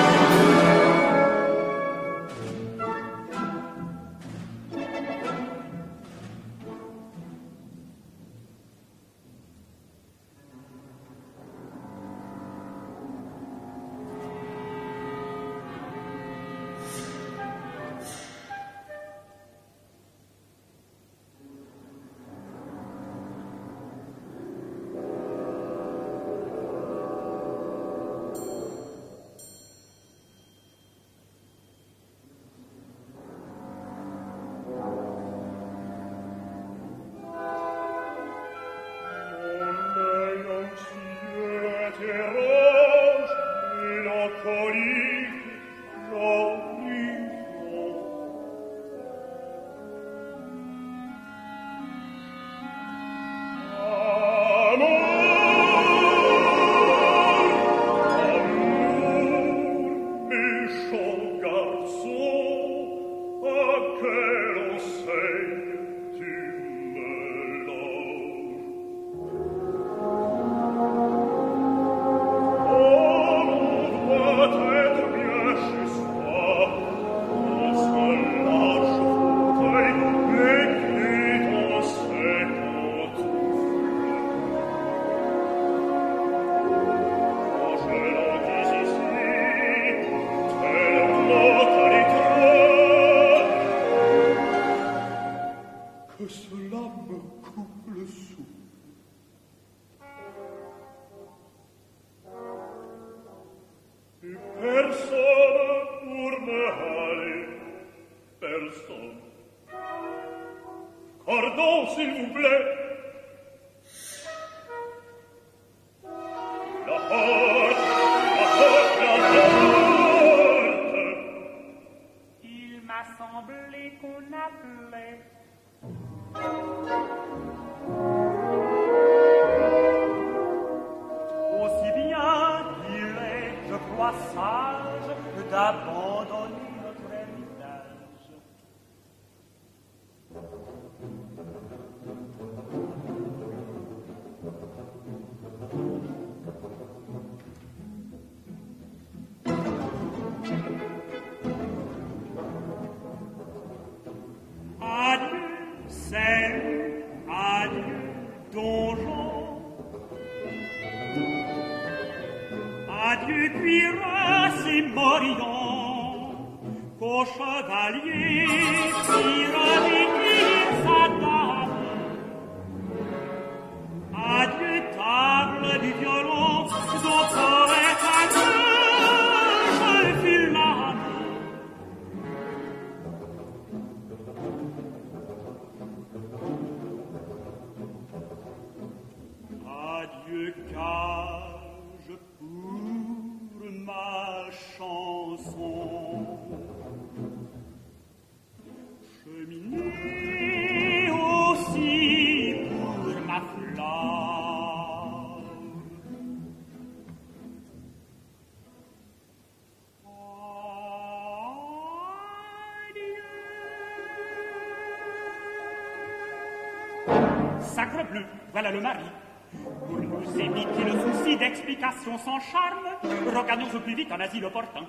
Sacrebleu, voilà le mari. Pour nous éviter le souci d'explication sans charme, regagnons au plus vite un asile opportun.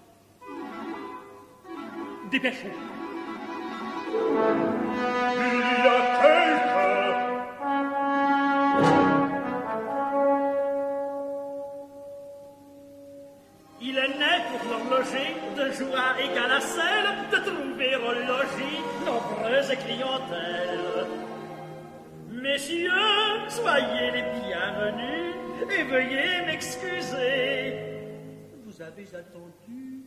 Dépêchons. Il y a quelqu'un. Il est né pour l'horloger de joie égale à celle de trouver au logis nombreuse clientèle. Messieurs, soyez les bienvenus et veuillez m'excuser. Vous avez attendu.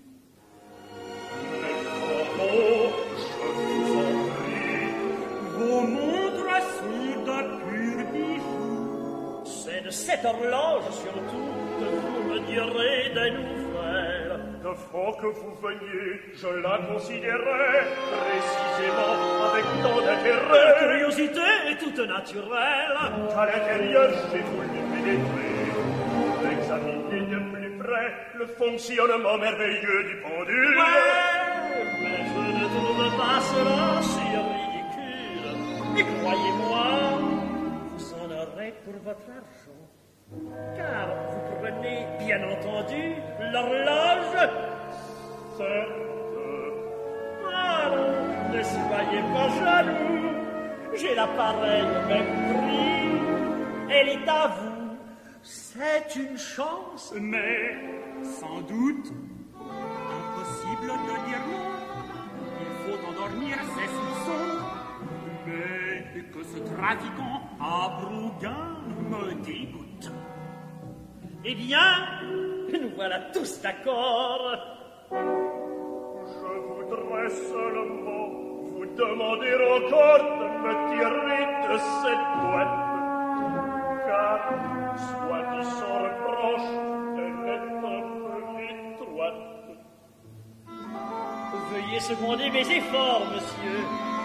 Oh, je vous en prie. Vos montres sont de purs bijoux. C'est de cette horloge surtout que vous me direz des nouvelles. De faut que vous veniez, je la considérais précisément avec tant La d'intérêt. curiosité est toute naturelle. Qu'à l'intérieur, j'ai voulu pénétrer pour examiner de plus près le fonctionnement merveilleux du pendule. Ouais, mais je ne trouve pas cela si ridicule. Et croyez-moi, vous en aurez pour votre argent. Car vous prenez, bien entendu, l'horloge. Certes, Alors, ne soyez pas jaloux. J'ai l'appareil au même prix. Elle est à vous. C'est une chance. Mais, sans doute, impossible de dire non. Il faut endormir ses soupçons. Mais que ce trafiquant à Brouguin me dégoûte. Eh bien, nous voilà tous d'accord. je voudrais seulement vous demander encore de me tirer de cette boîte. Car, soit dit sans reproche, elle est un peu étroite. Veuillez seconder mes efforts, monsieur.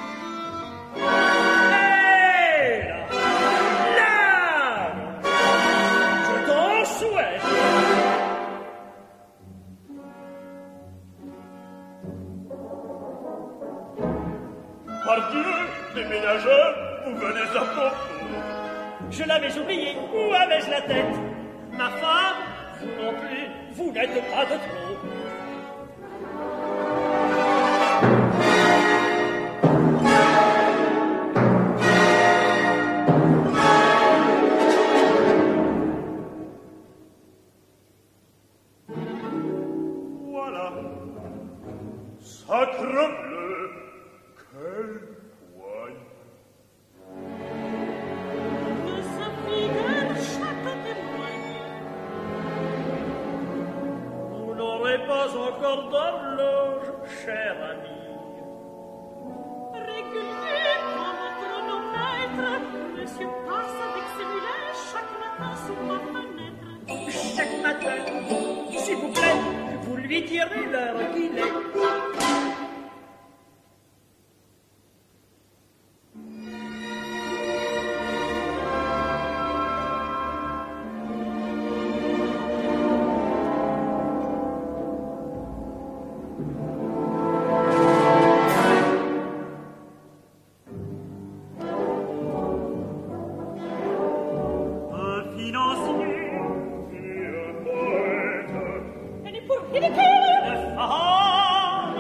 Hé, là! Je t'en souhaite. Pardieu, déménageur, vous venez à propos. Je l'avais oublié. Où avais-je la tête? Ma femme? Vous non plus. Vous n'êtes pas de trop. Voilà. Sacrebleu, quel poigne. De sa figure chaque témoigne. Vous n'aurez pas encore d'horloge, cher ami. Régulier comme un chronomètre, monsieur passe avec ses mulets chaque matin sous ma fenêtre. Chaque matin, s'il vous plaît, vous lui direz l'heure qu'il est. Un financier, Elle est pour ridicule. La femme,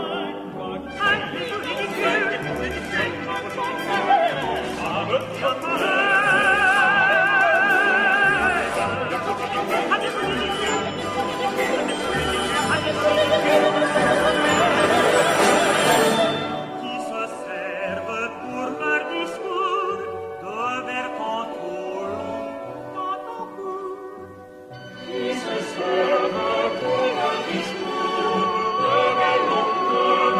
qui se servent pour leur discours de vers tantôt long, tantôt court. Qui se servent pour leur discours de vers tantôt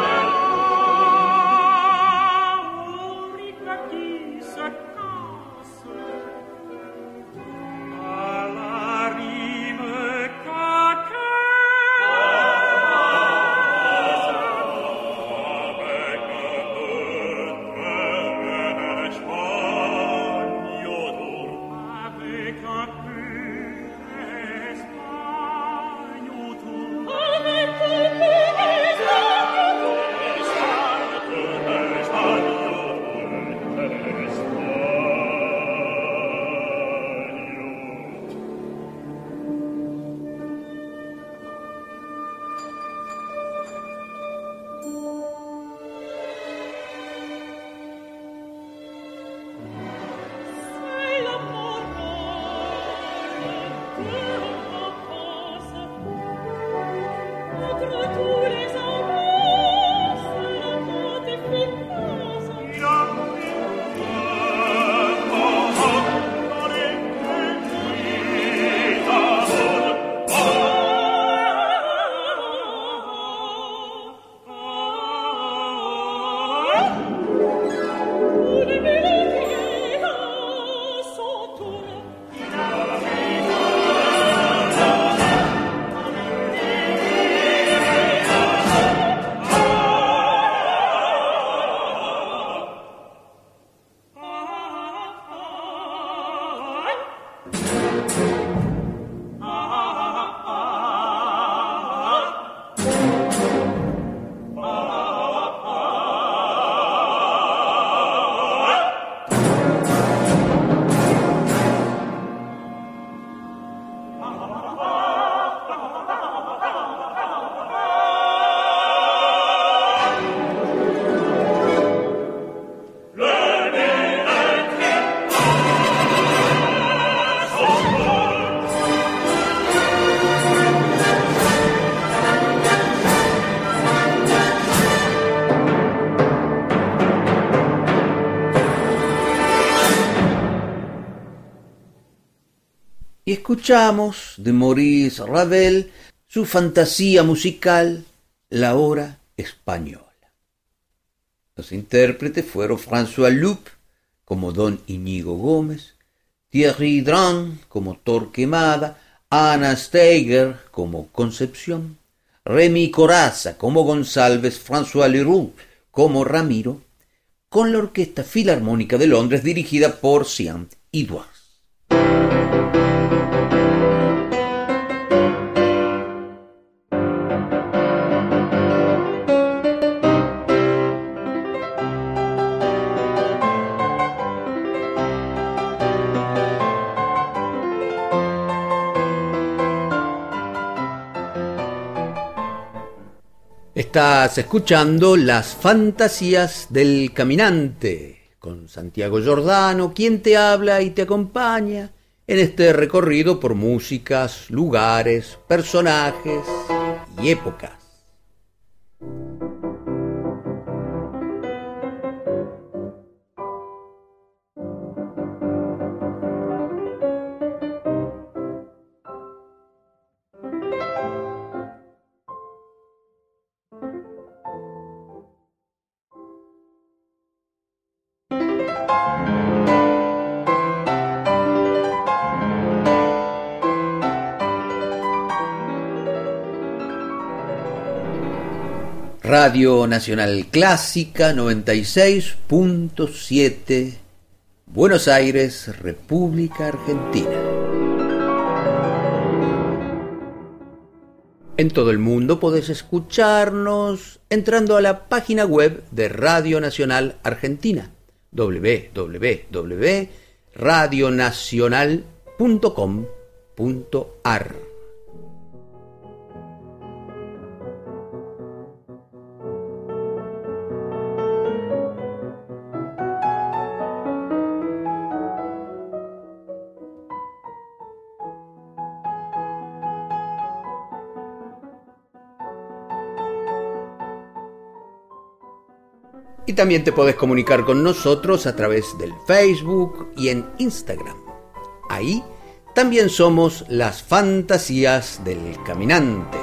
long. Au rythme qui se casse, à la rime avec un peu d'Espagne autour. Avec un peu d'espoir. C'est la morale de l'enfance. Entre tous les amours, c'est la haute efficace. Où les mélodies à son tour. Y escuchamos de Maurice Ravel su fantasía musical La Hora Española. Los intérpretes fueron François Loup como Don Íñigo Gómez, Thierry Dran como Torquemada, Anna Steiger como Concepción, Remy Corazza como Gonsalves, François Leroux como Ramiro, con la Orquesta Filarmónica de Londres dirigida por Saint-Edouard. Estás escuchando Las Fantasías del Caminante, con Santiago Giordano, quien te habla y te acompaña en este recorrido por músicas, lugares, personajes y épocas. Radio Nacional Clásica 96.7, Buenos Aires, República Argentina. En todo el mundo podés escucharnos entrando a la página web de Radio Nacional Argentina, www.radionacional.com.ar. Y también te podés comunicar con nosotros a través del Facebook y en Instagram. Ahí también somos Las Fantasías del Caminante.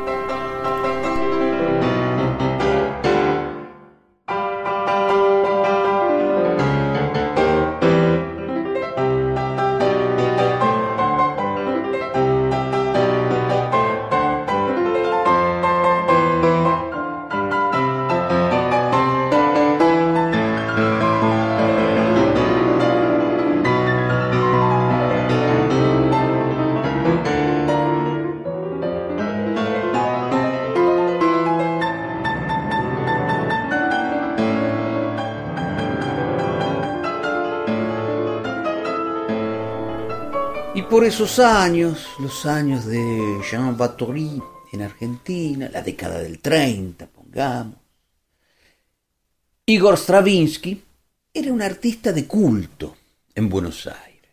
Por esos años, los años de Jean Batory en Argentina, la década del 30, pongamos, Igor Stravinsky era un artista de culto en Buenos Aires.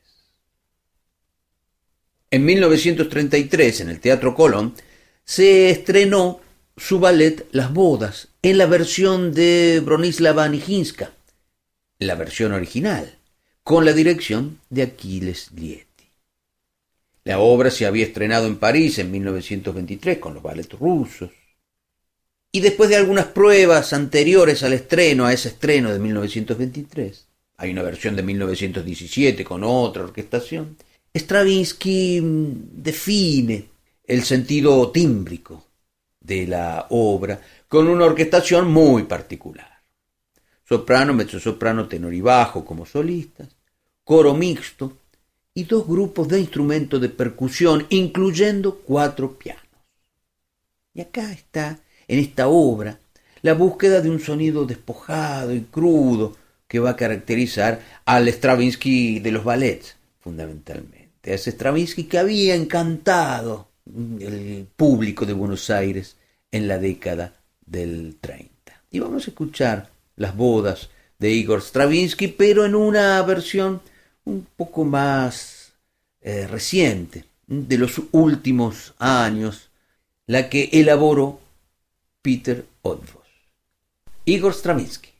En 1933, en el Teatro Colón, se estrenó su ballet Las Bodas en la versión de Bronislava Nijinská, la versión original, con la dirección de Achilles Lieti. La obra se había estrenado en París en 1923 con los ballets rusos. Y después de algunas pruebas anteriores al estreno, a ese estreno de 1923, hay una versión de 1917 con otra orquestación, Stravinsky define el sentido tímbrico de la obra con una orquestación muy particular. Soprano, mezzosoprano, tenor y bajo como solistas, coro mixto, y dos grupos de instrumentos de percusión, incluyendo 4 pianos. Y acá está, en esta obra, la búsqueda de un sonido despojado y crudo que va a caracterizar al Stravinsky de los ballets, fundamentalmente. A ese Stravinsky que había encantado el público de Buenos Aires en la década del 30. Y vamos a escuchar Las Bodas de Igor Stravinsky, pero en una versión un poco más reciente, de los últimos años, la que elaboró Peter Odvos. Igor Stravinsky.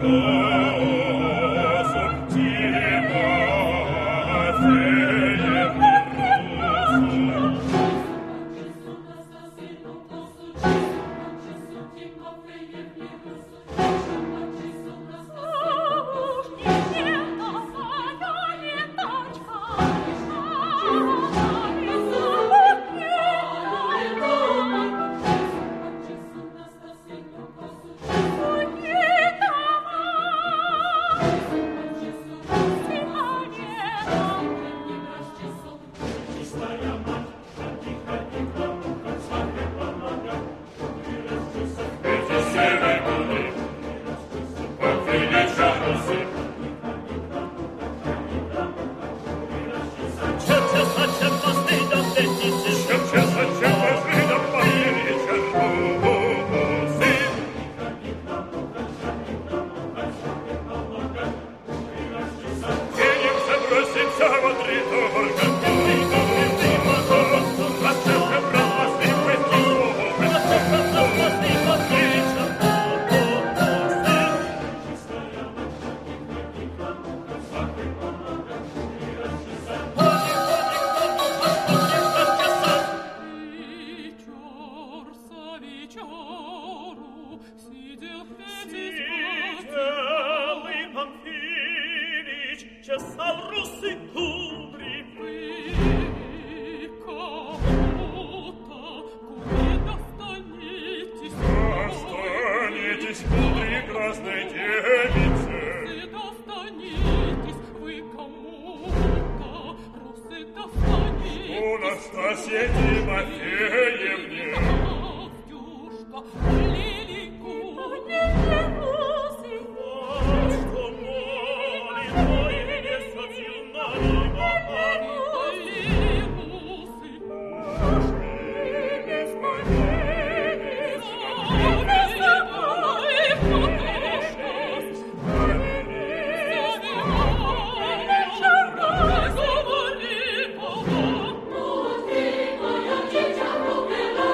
Thank you.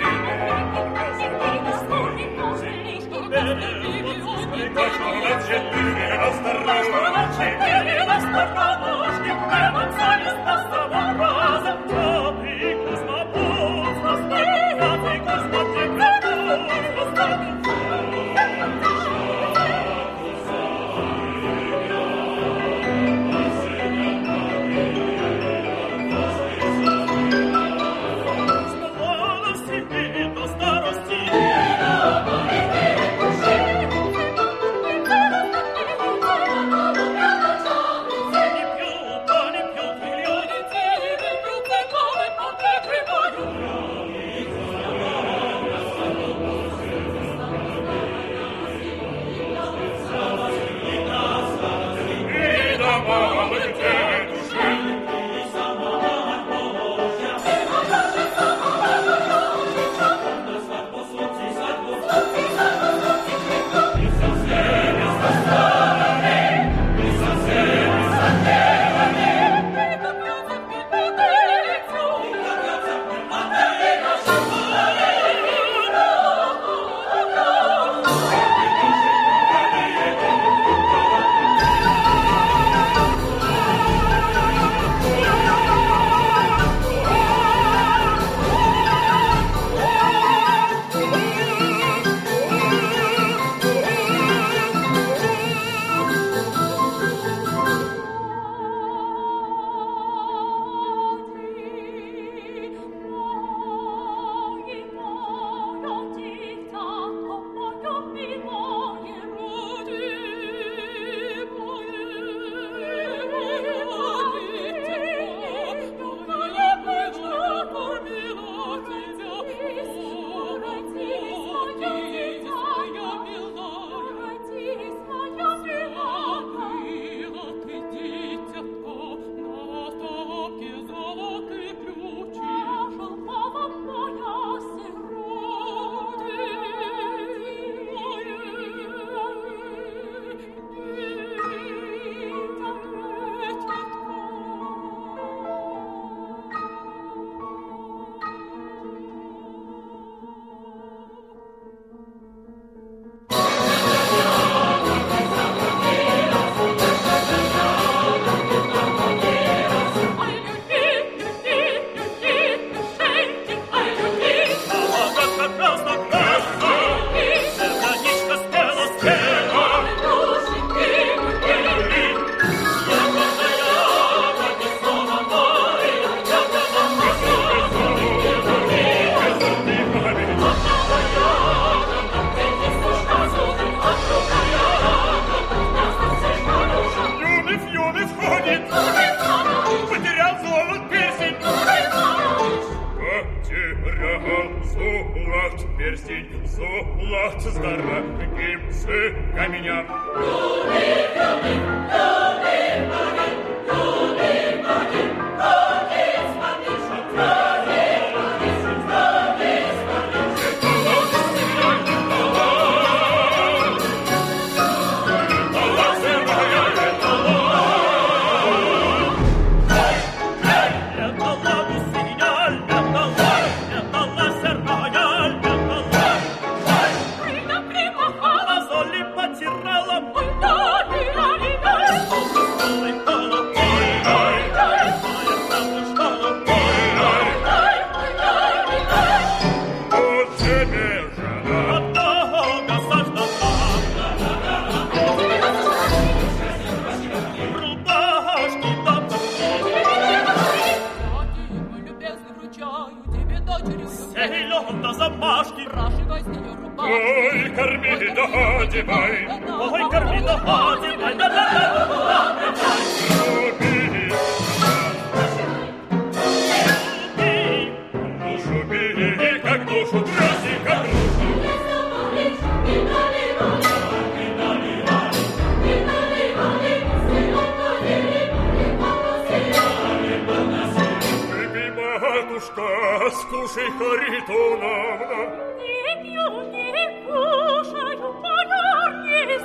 Скушай, Харитоновна. Не пью, не кушаю, моя не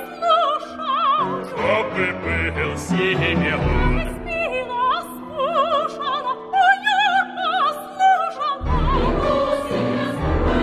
слушаю. Чтобы был Симеон. Спила, скушала, моя послушала.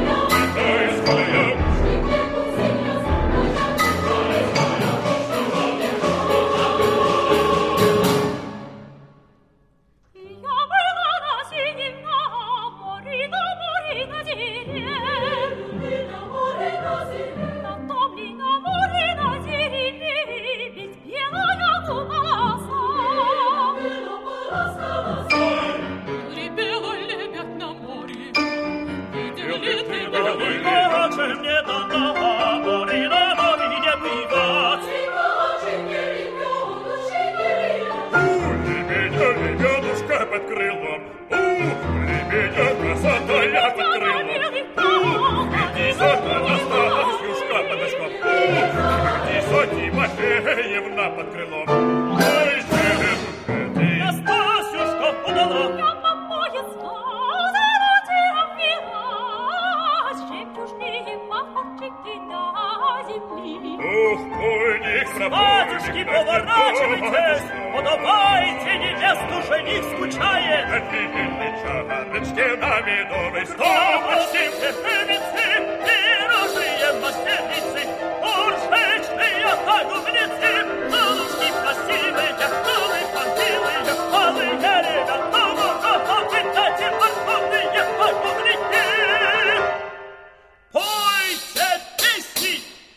Ух, пойник, Батюшки, поворачивайтесь, подавайте, невесту жених скучает. Чарочки на медовый стол. Почти все певицы, пирожные мастерницы, уржечные пагубницы, малышки красивые, голы пантилые, малые ребята, попытайте морковные пагубники. Пойте песни!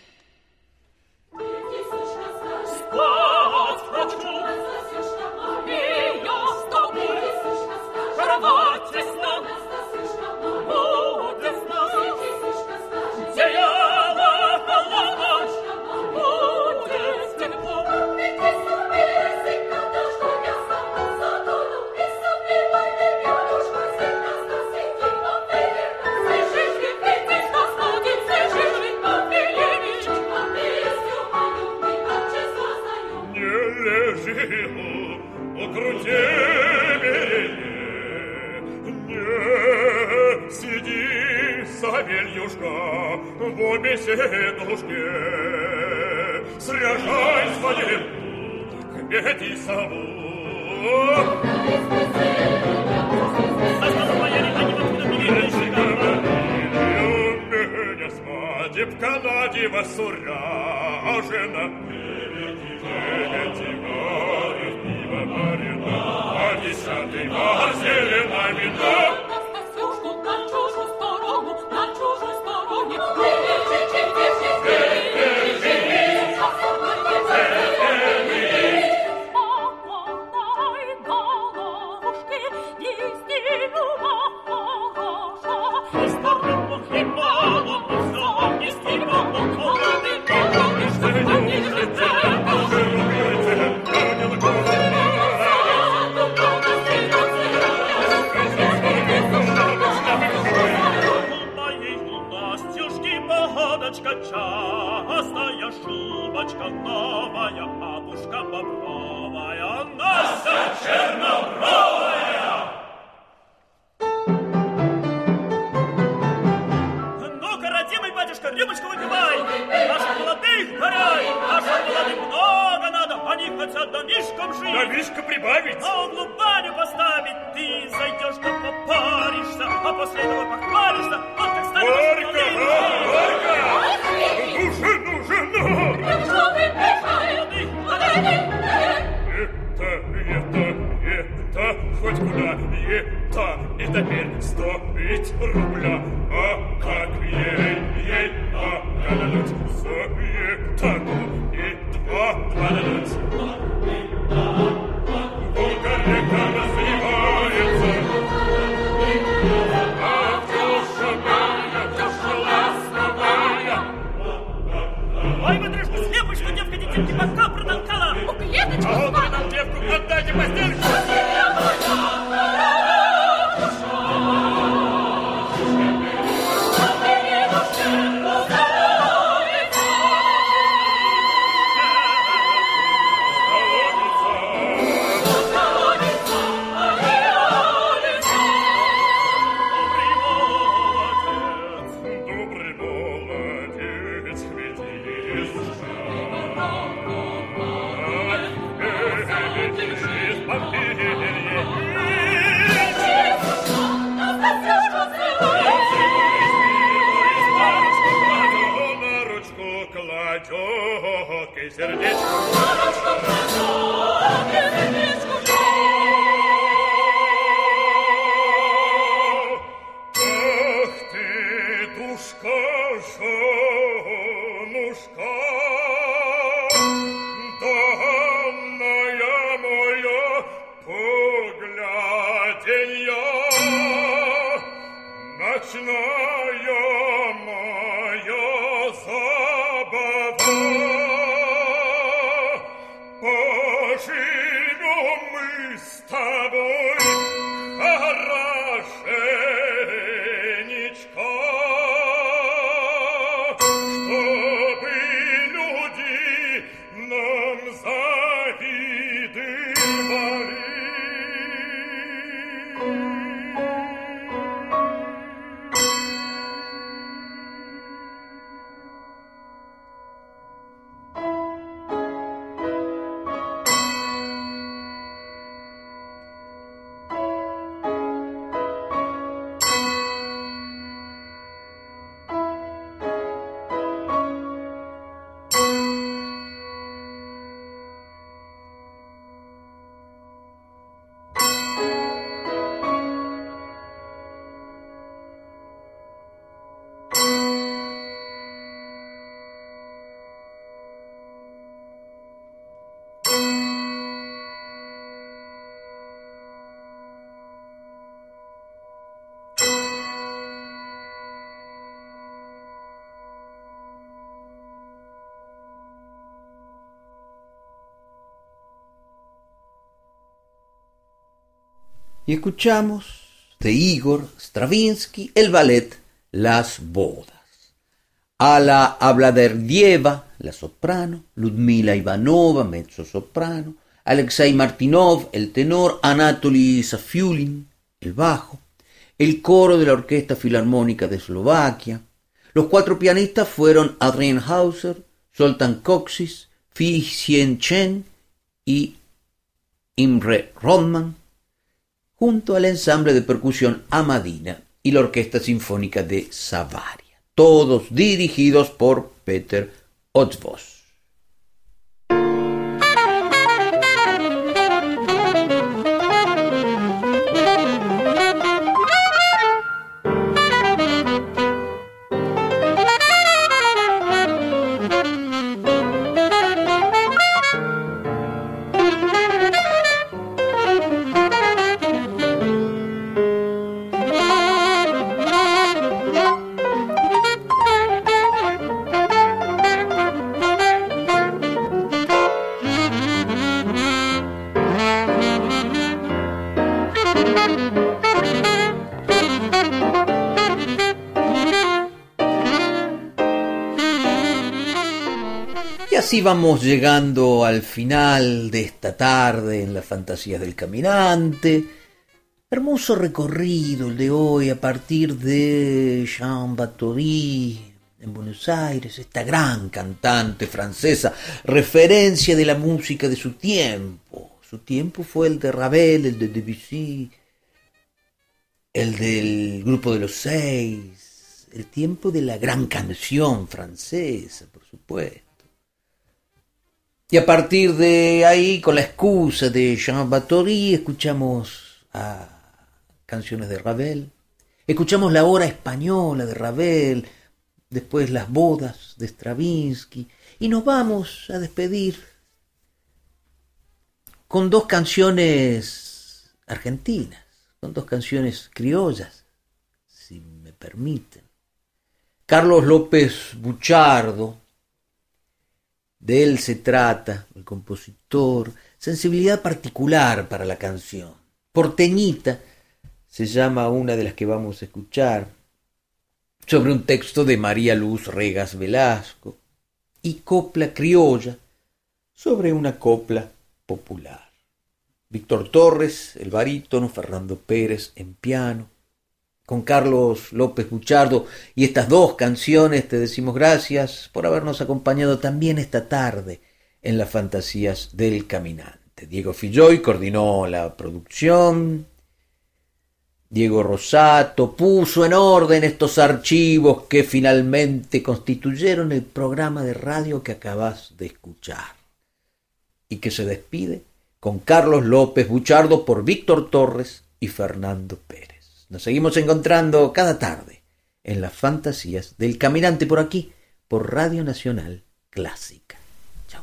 Спать хочу! И я с тобой! Кровать тесна! Будет сна! Где я лапала, будет тепло! Не лежи, у груди береги, не сиди, Савельюшка, в обе сидушке. Сряжай своим к беде сову. Свадебка на диво суряжена. А десятый бар зелена вина. Настасюшку на чужую сторону, на чужой стороне. Покладай головушки, истину хороша. И старому, и малому, всем нести могу, колоды, что не частая шубочка новая, бабушка бобровая, Настя чернобровая. Ну-ка, родимый батюшка, рюмочку выпивай, наших молодых горяй, наших молодых много надо, они хотят домишком жить. Домишко прибавить? На углу баню поставить, ты зайдешь, там попаришься, а после этого похвалишься, вот как станешь Горько, горько! Ну, жена! Это, хоть куда, это, и теперь стоить рубля. А как ей, дадут, за это, и два дадут. Волга-река развивается, а душа ласковая. Ой, выдрыжку, слепочку, девка, детинки, бока протолкала. У клеточку А вот нам девку отдайте постельку. Добрый молодец, хватит. На ручку кладет, и сердечко. Ах ты, душка, женушка, данная моя, погляденья, ночная моя забава. Поживем мы с тобой хорошенечко, чтобы Y escuchamos de Igor Stravinsky el ballet Las bodas. A la Abladerdieva, la soprano, Ludmila Ivanova, mezzosoprano, Alexei Martinov, el tenor, Anatoly Safiulin, el bajo, el coro de la Orquesta Filarmónica de Eslovaquia. Los 4 pianistas fueron Adrien Hauser, Zoltán Kocsis, Fi Hsien Chen y Imre Rodman, junto al ensamble de percusión Amadina y la Orquesta Sinfónica de Savaria, todos dirigidos por Peter Otzvos. Así vamos llegando al final de esta tarde en las Fantasías del Caminante. Hermoso recorrido el de hoy a partir de Jean Batory en Buenos Aires, esta gran cantante francesa, referencia de la música de su tiempo. Su tiempo fue el de Ravel, el de Debussy, el del Grupo de los Seis, el tiempo de la gran canción francesa, por supuesto. Y a partir de ahí, con la excusa de Jean Batory, escuchamos a canciones de Ravel, escuchamos la hora española de Ravel, después las bodas de Stravinsky, y nos vamos a despedir con 2 canciones argentinas, con 2 canciones criollas, si me permiten. Carlos López Buchardo, de él se trata, el compositor, sensibilidad particular para la canción. Porteñita se llama una de las que vamos a escuchar, sobre un texto de María Luz Regas Velasco, y Copla criolla sobre una copla popular. Víctor Torres, el barítono, Fernando Pérez en piano. Con Carlos López Buchardo y estas 2 canciones te decimos gracias por habernos acompañado también esta tarde en las Fantasías del Caminante. Diego Filloy coordinó la producción. Diego Rosato puso en orden estos archivos que finalmente constituyeron el programa de radio que acabas de escuchar. Y que se despide con Carlos López Buchardo por Víctor Torres y Fernando Pérez. Nos seguimos encontrando cada tarde en las Fantasías del Caminante por aquí, por Radio Nacional Clásica. Chao.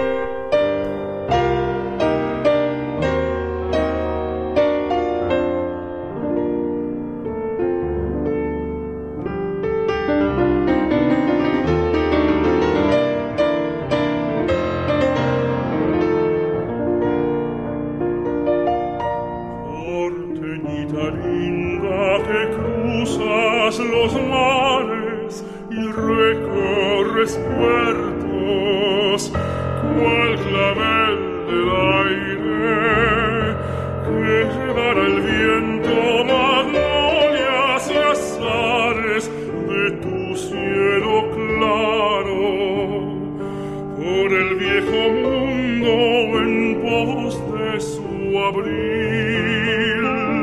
Los mares y recorres puertos, cual clavel del aire que llevará el viento, magnolias y azares de tu cielo claro, por el viejo mundo en pos de su abril.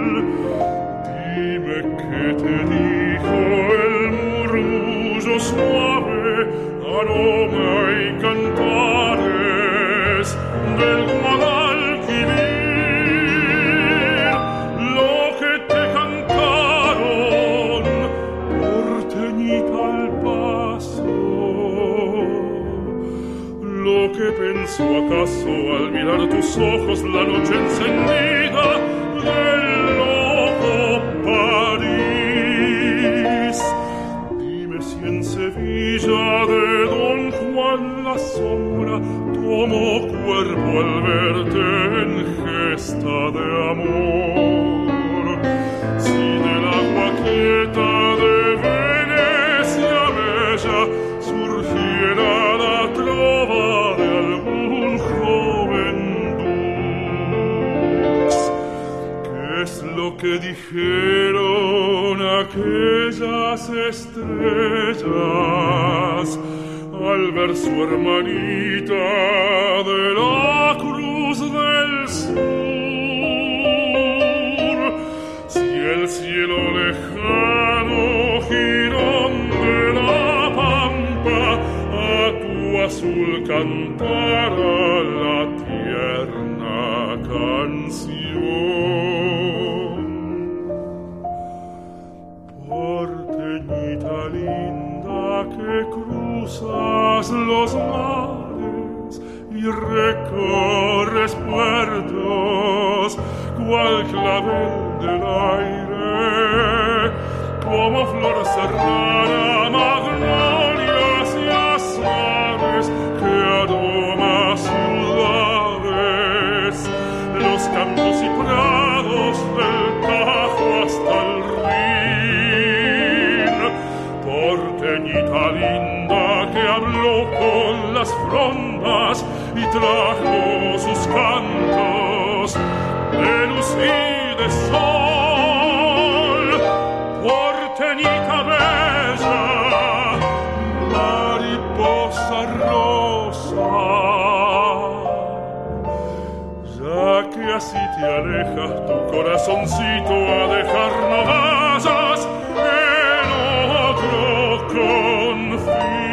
Dime qué te dijo el murmullo suave, aroma y cantares del Guadalquivir. Lo que te cantaron, porteñita al paso, lo que pensó acaso al mirar tus ojos la noche encendida del loco París. Dime si en Sevilla de Don Juan la sombra tomó cuerpo al verte en gesta de amor. estrellas al ver su hermanita de la cruz del sur. Si el cielo lejano, jirón de la pampa, a tu azul cantara la tierna canción. Porteñita linda que cruzas los mares y recorres puertos cual clavel del aire, como flor serrana, magnolias y azares que aroma ciudades, los campos y prados del Tajo hasta el Rin. Porteñita linda que habló con las frondas y trajo sus cantos de luz y de sol. Porteñita bella, mariposa rosa, ya que así te alejas tu corazoncito a dejar no vayas en otro confín.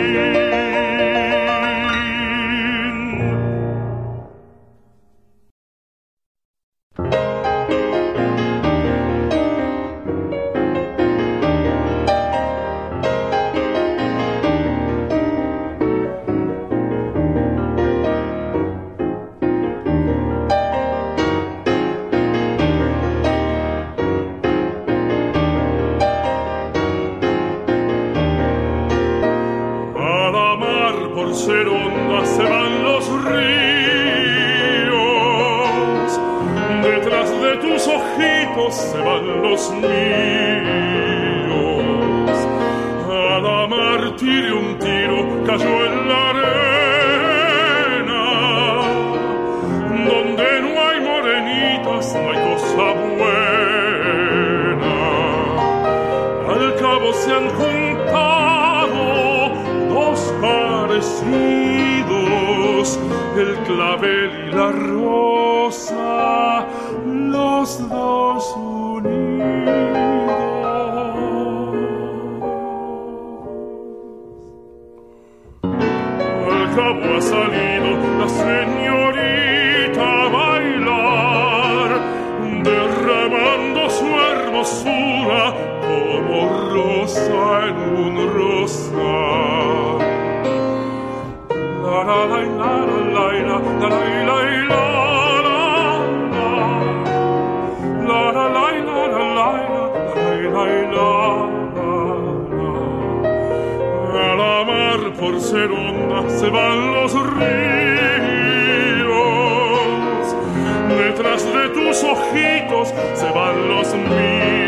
Ser ondas se van los ríos, detrás de tus ojitos se van los míos. A la mar tiré un tiro, cayó en la arena, donde no hay morenitas, no hay cosa buena. Al cabo se han juntado dos parecidos, el clavel y la rosa, los dos unidos. Al cabo ha salido la señorita a bailar, derramando su hermosura como rosa en un rosal. La la la la la la la la la la la la. A la mar por ser onda se van los ríos, detrás de tus ojitos se van los míos.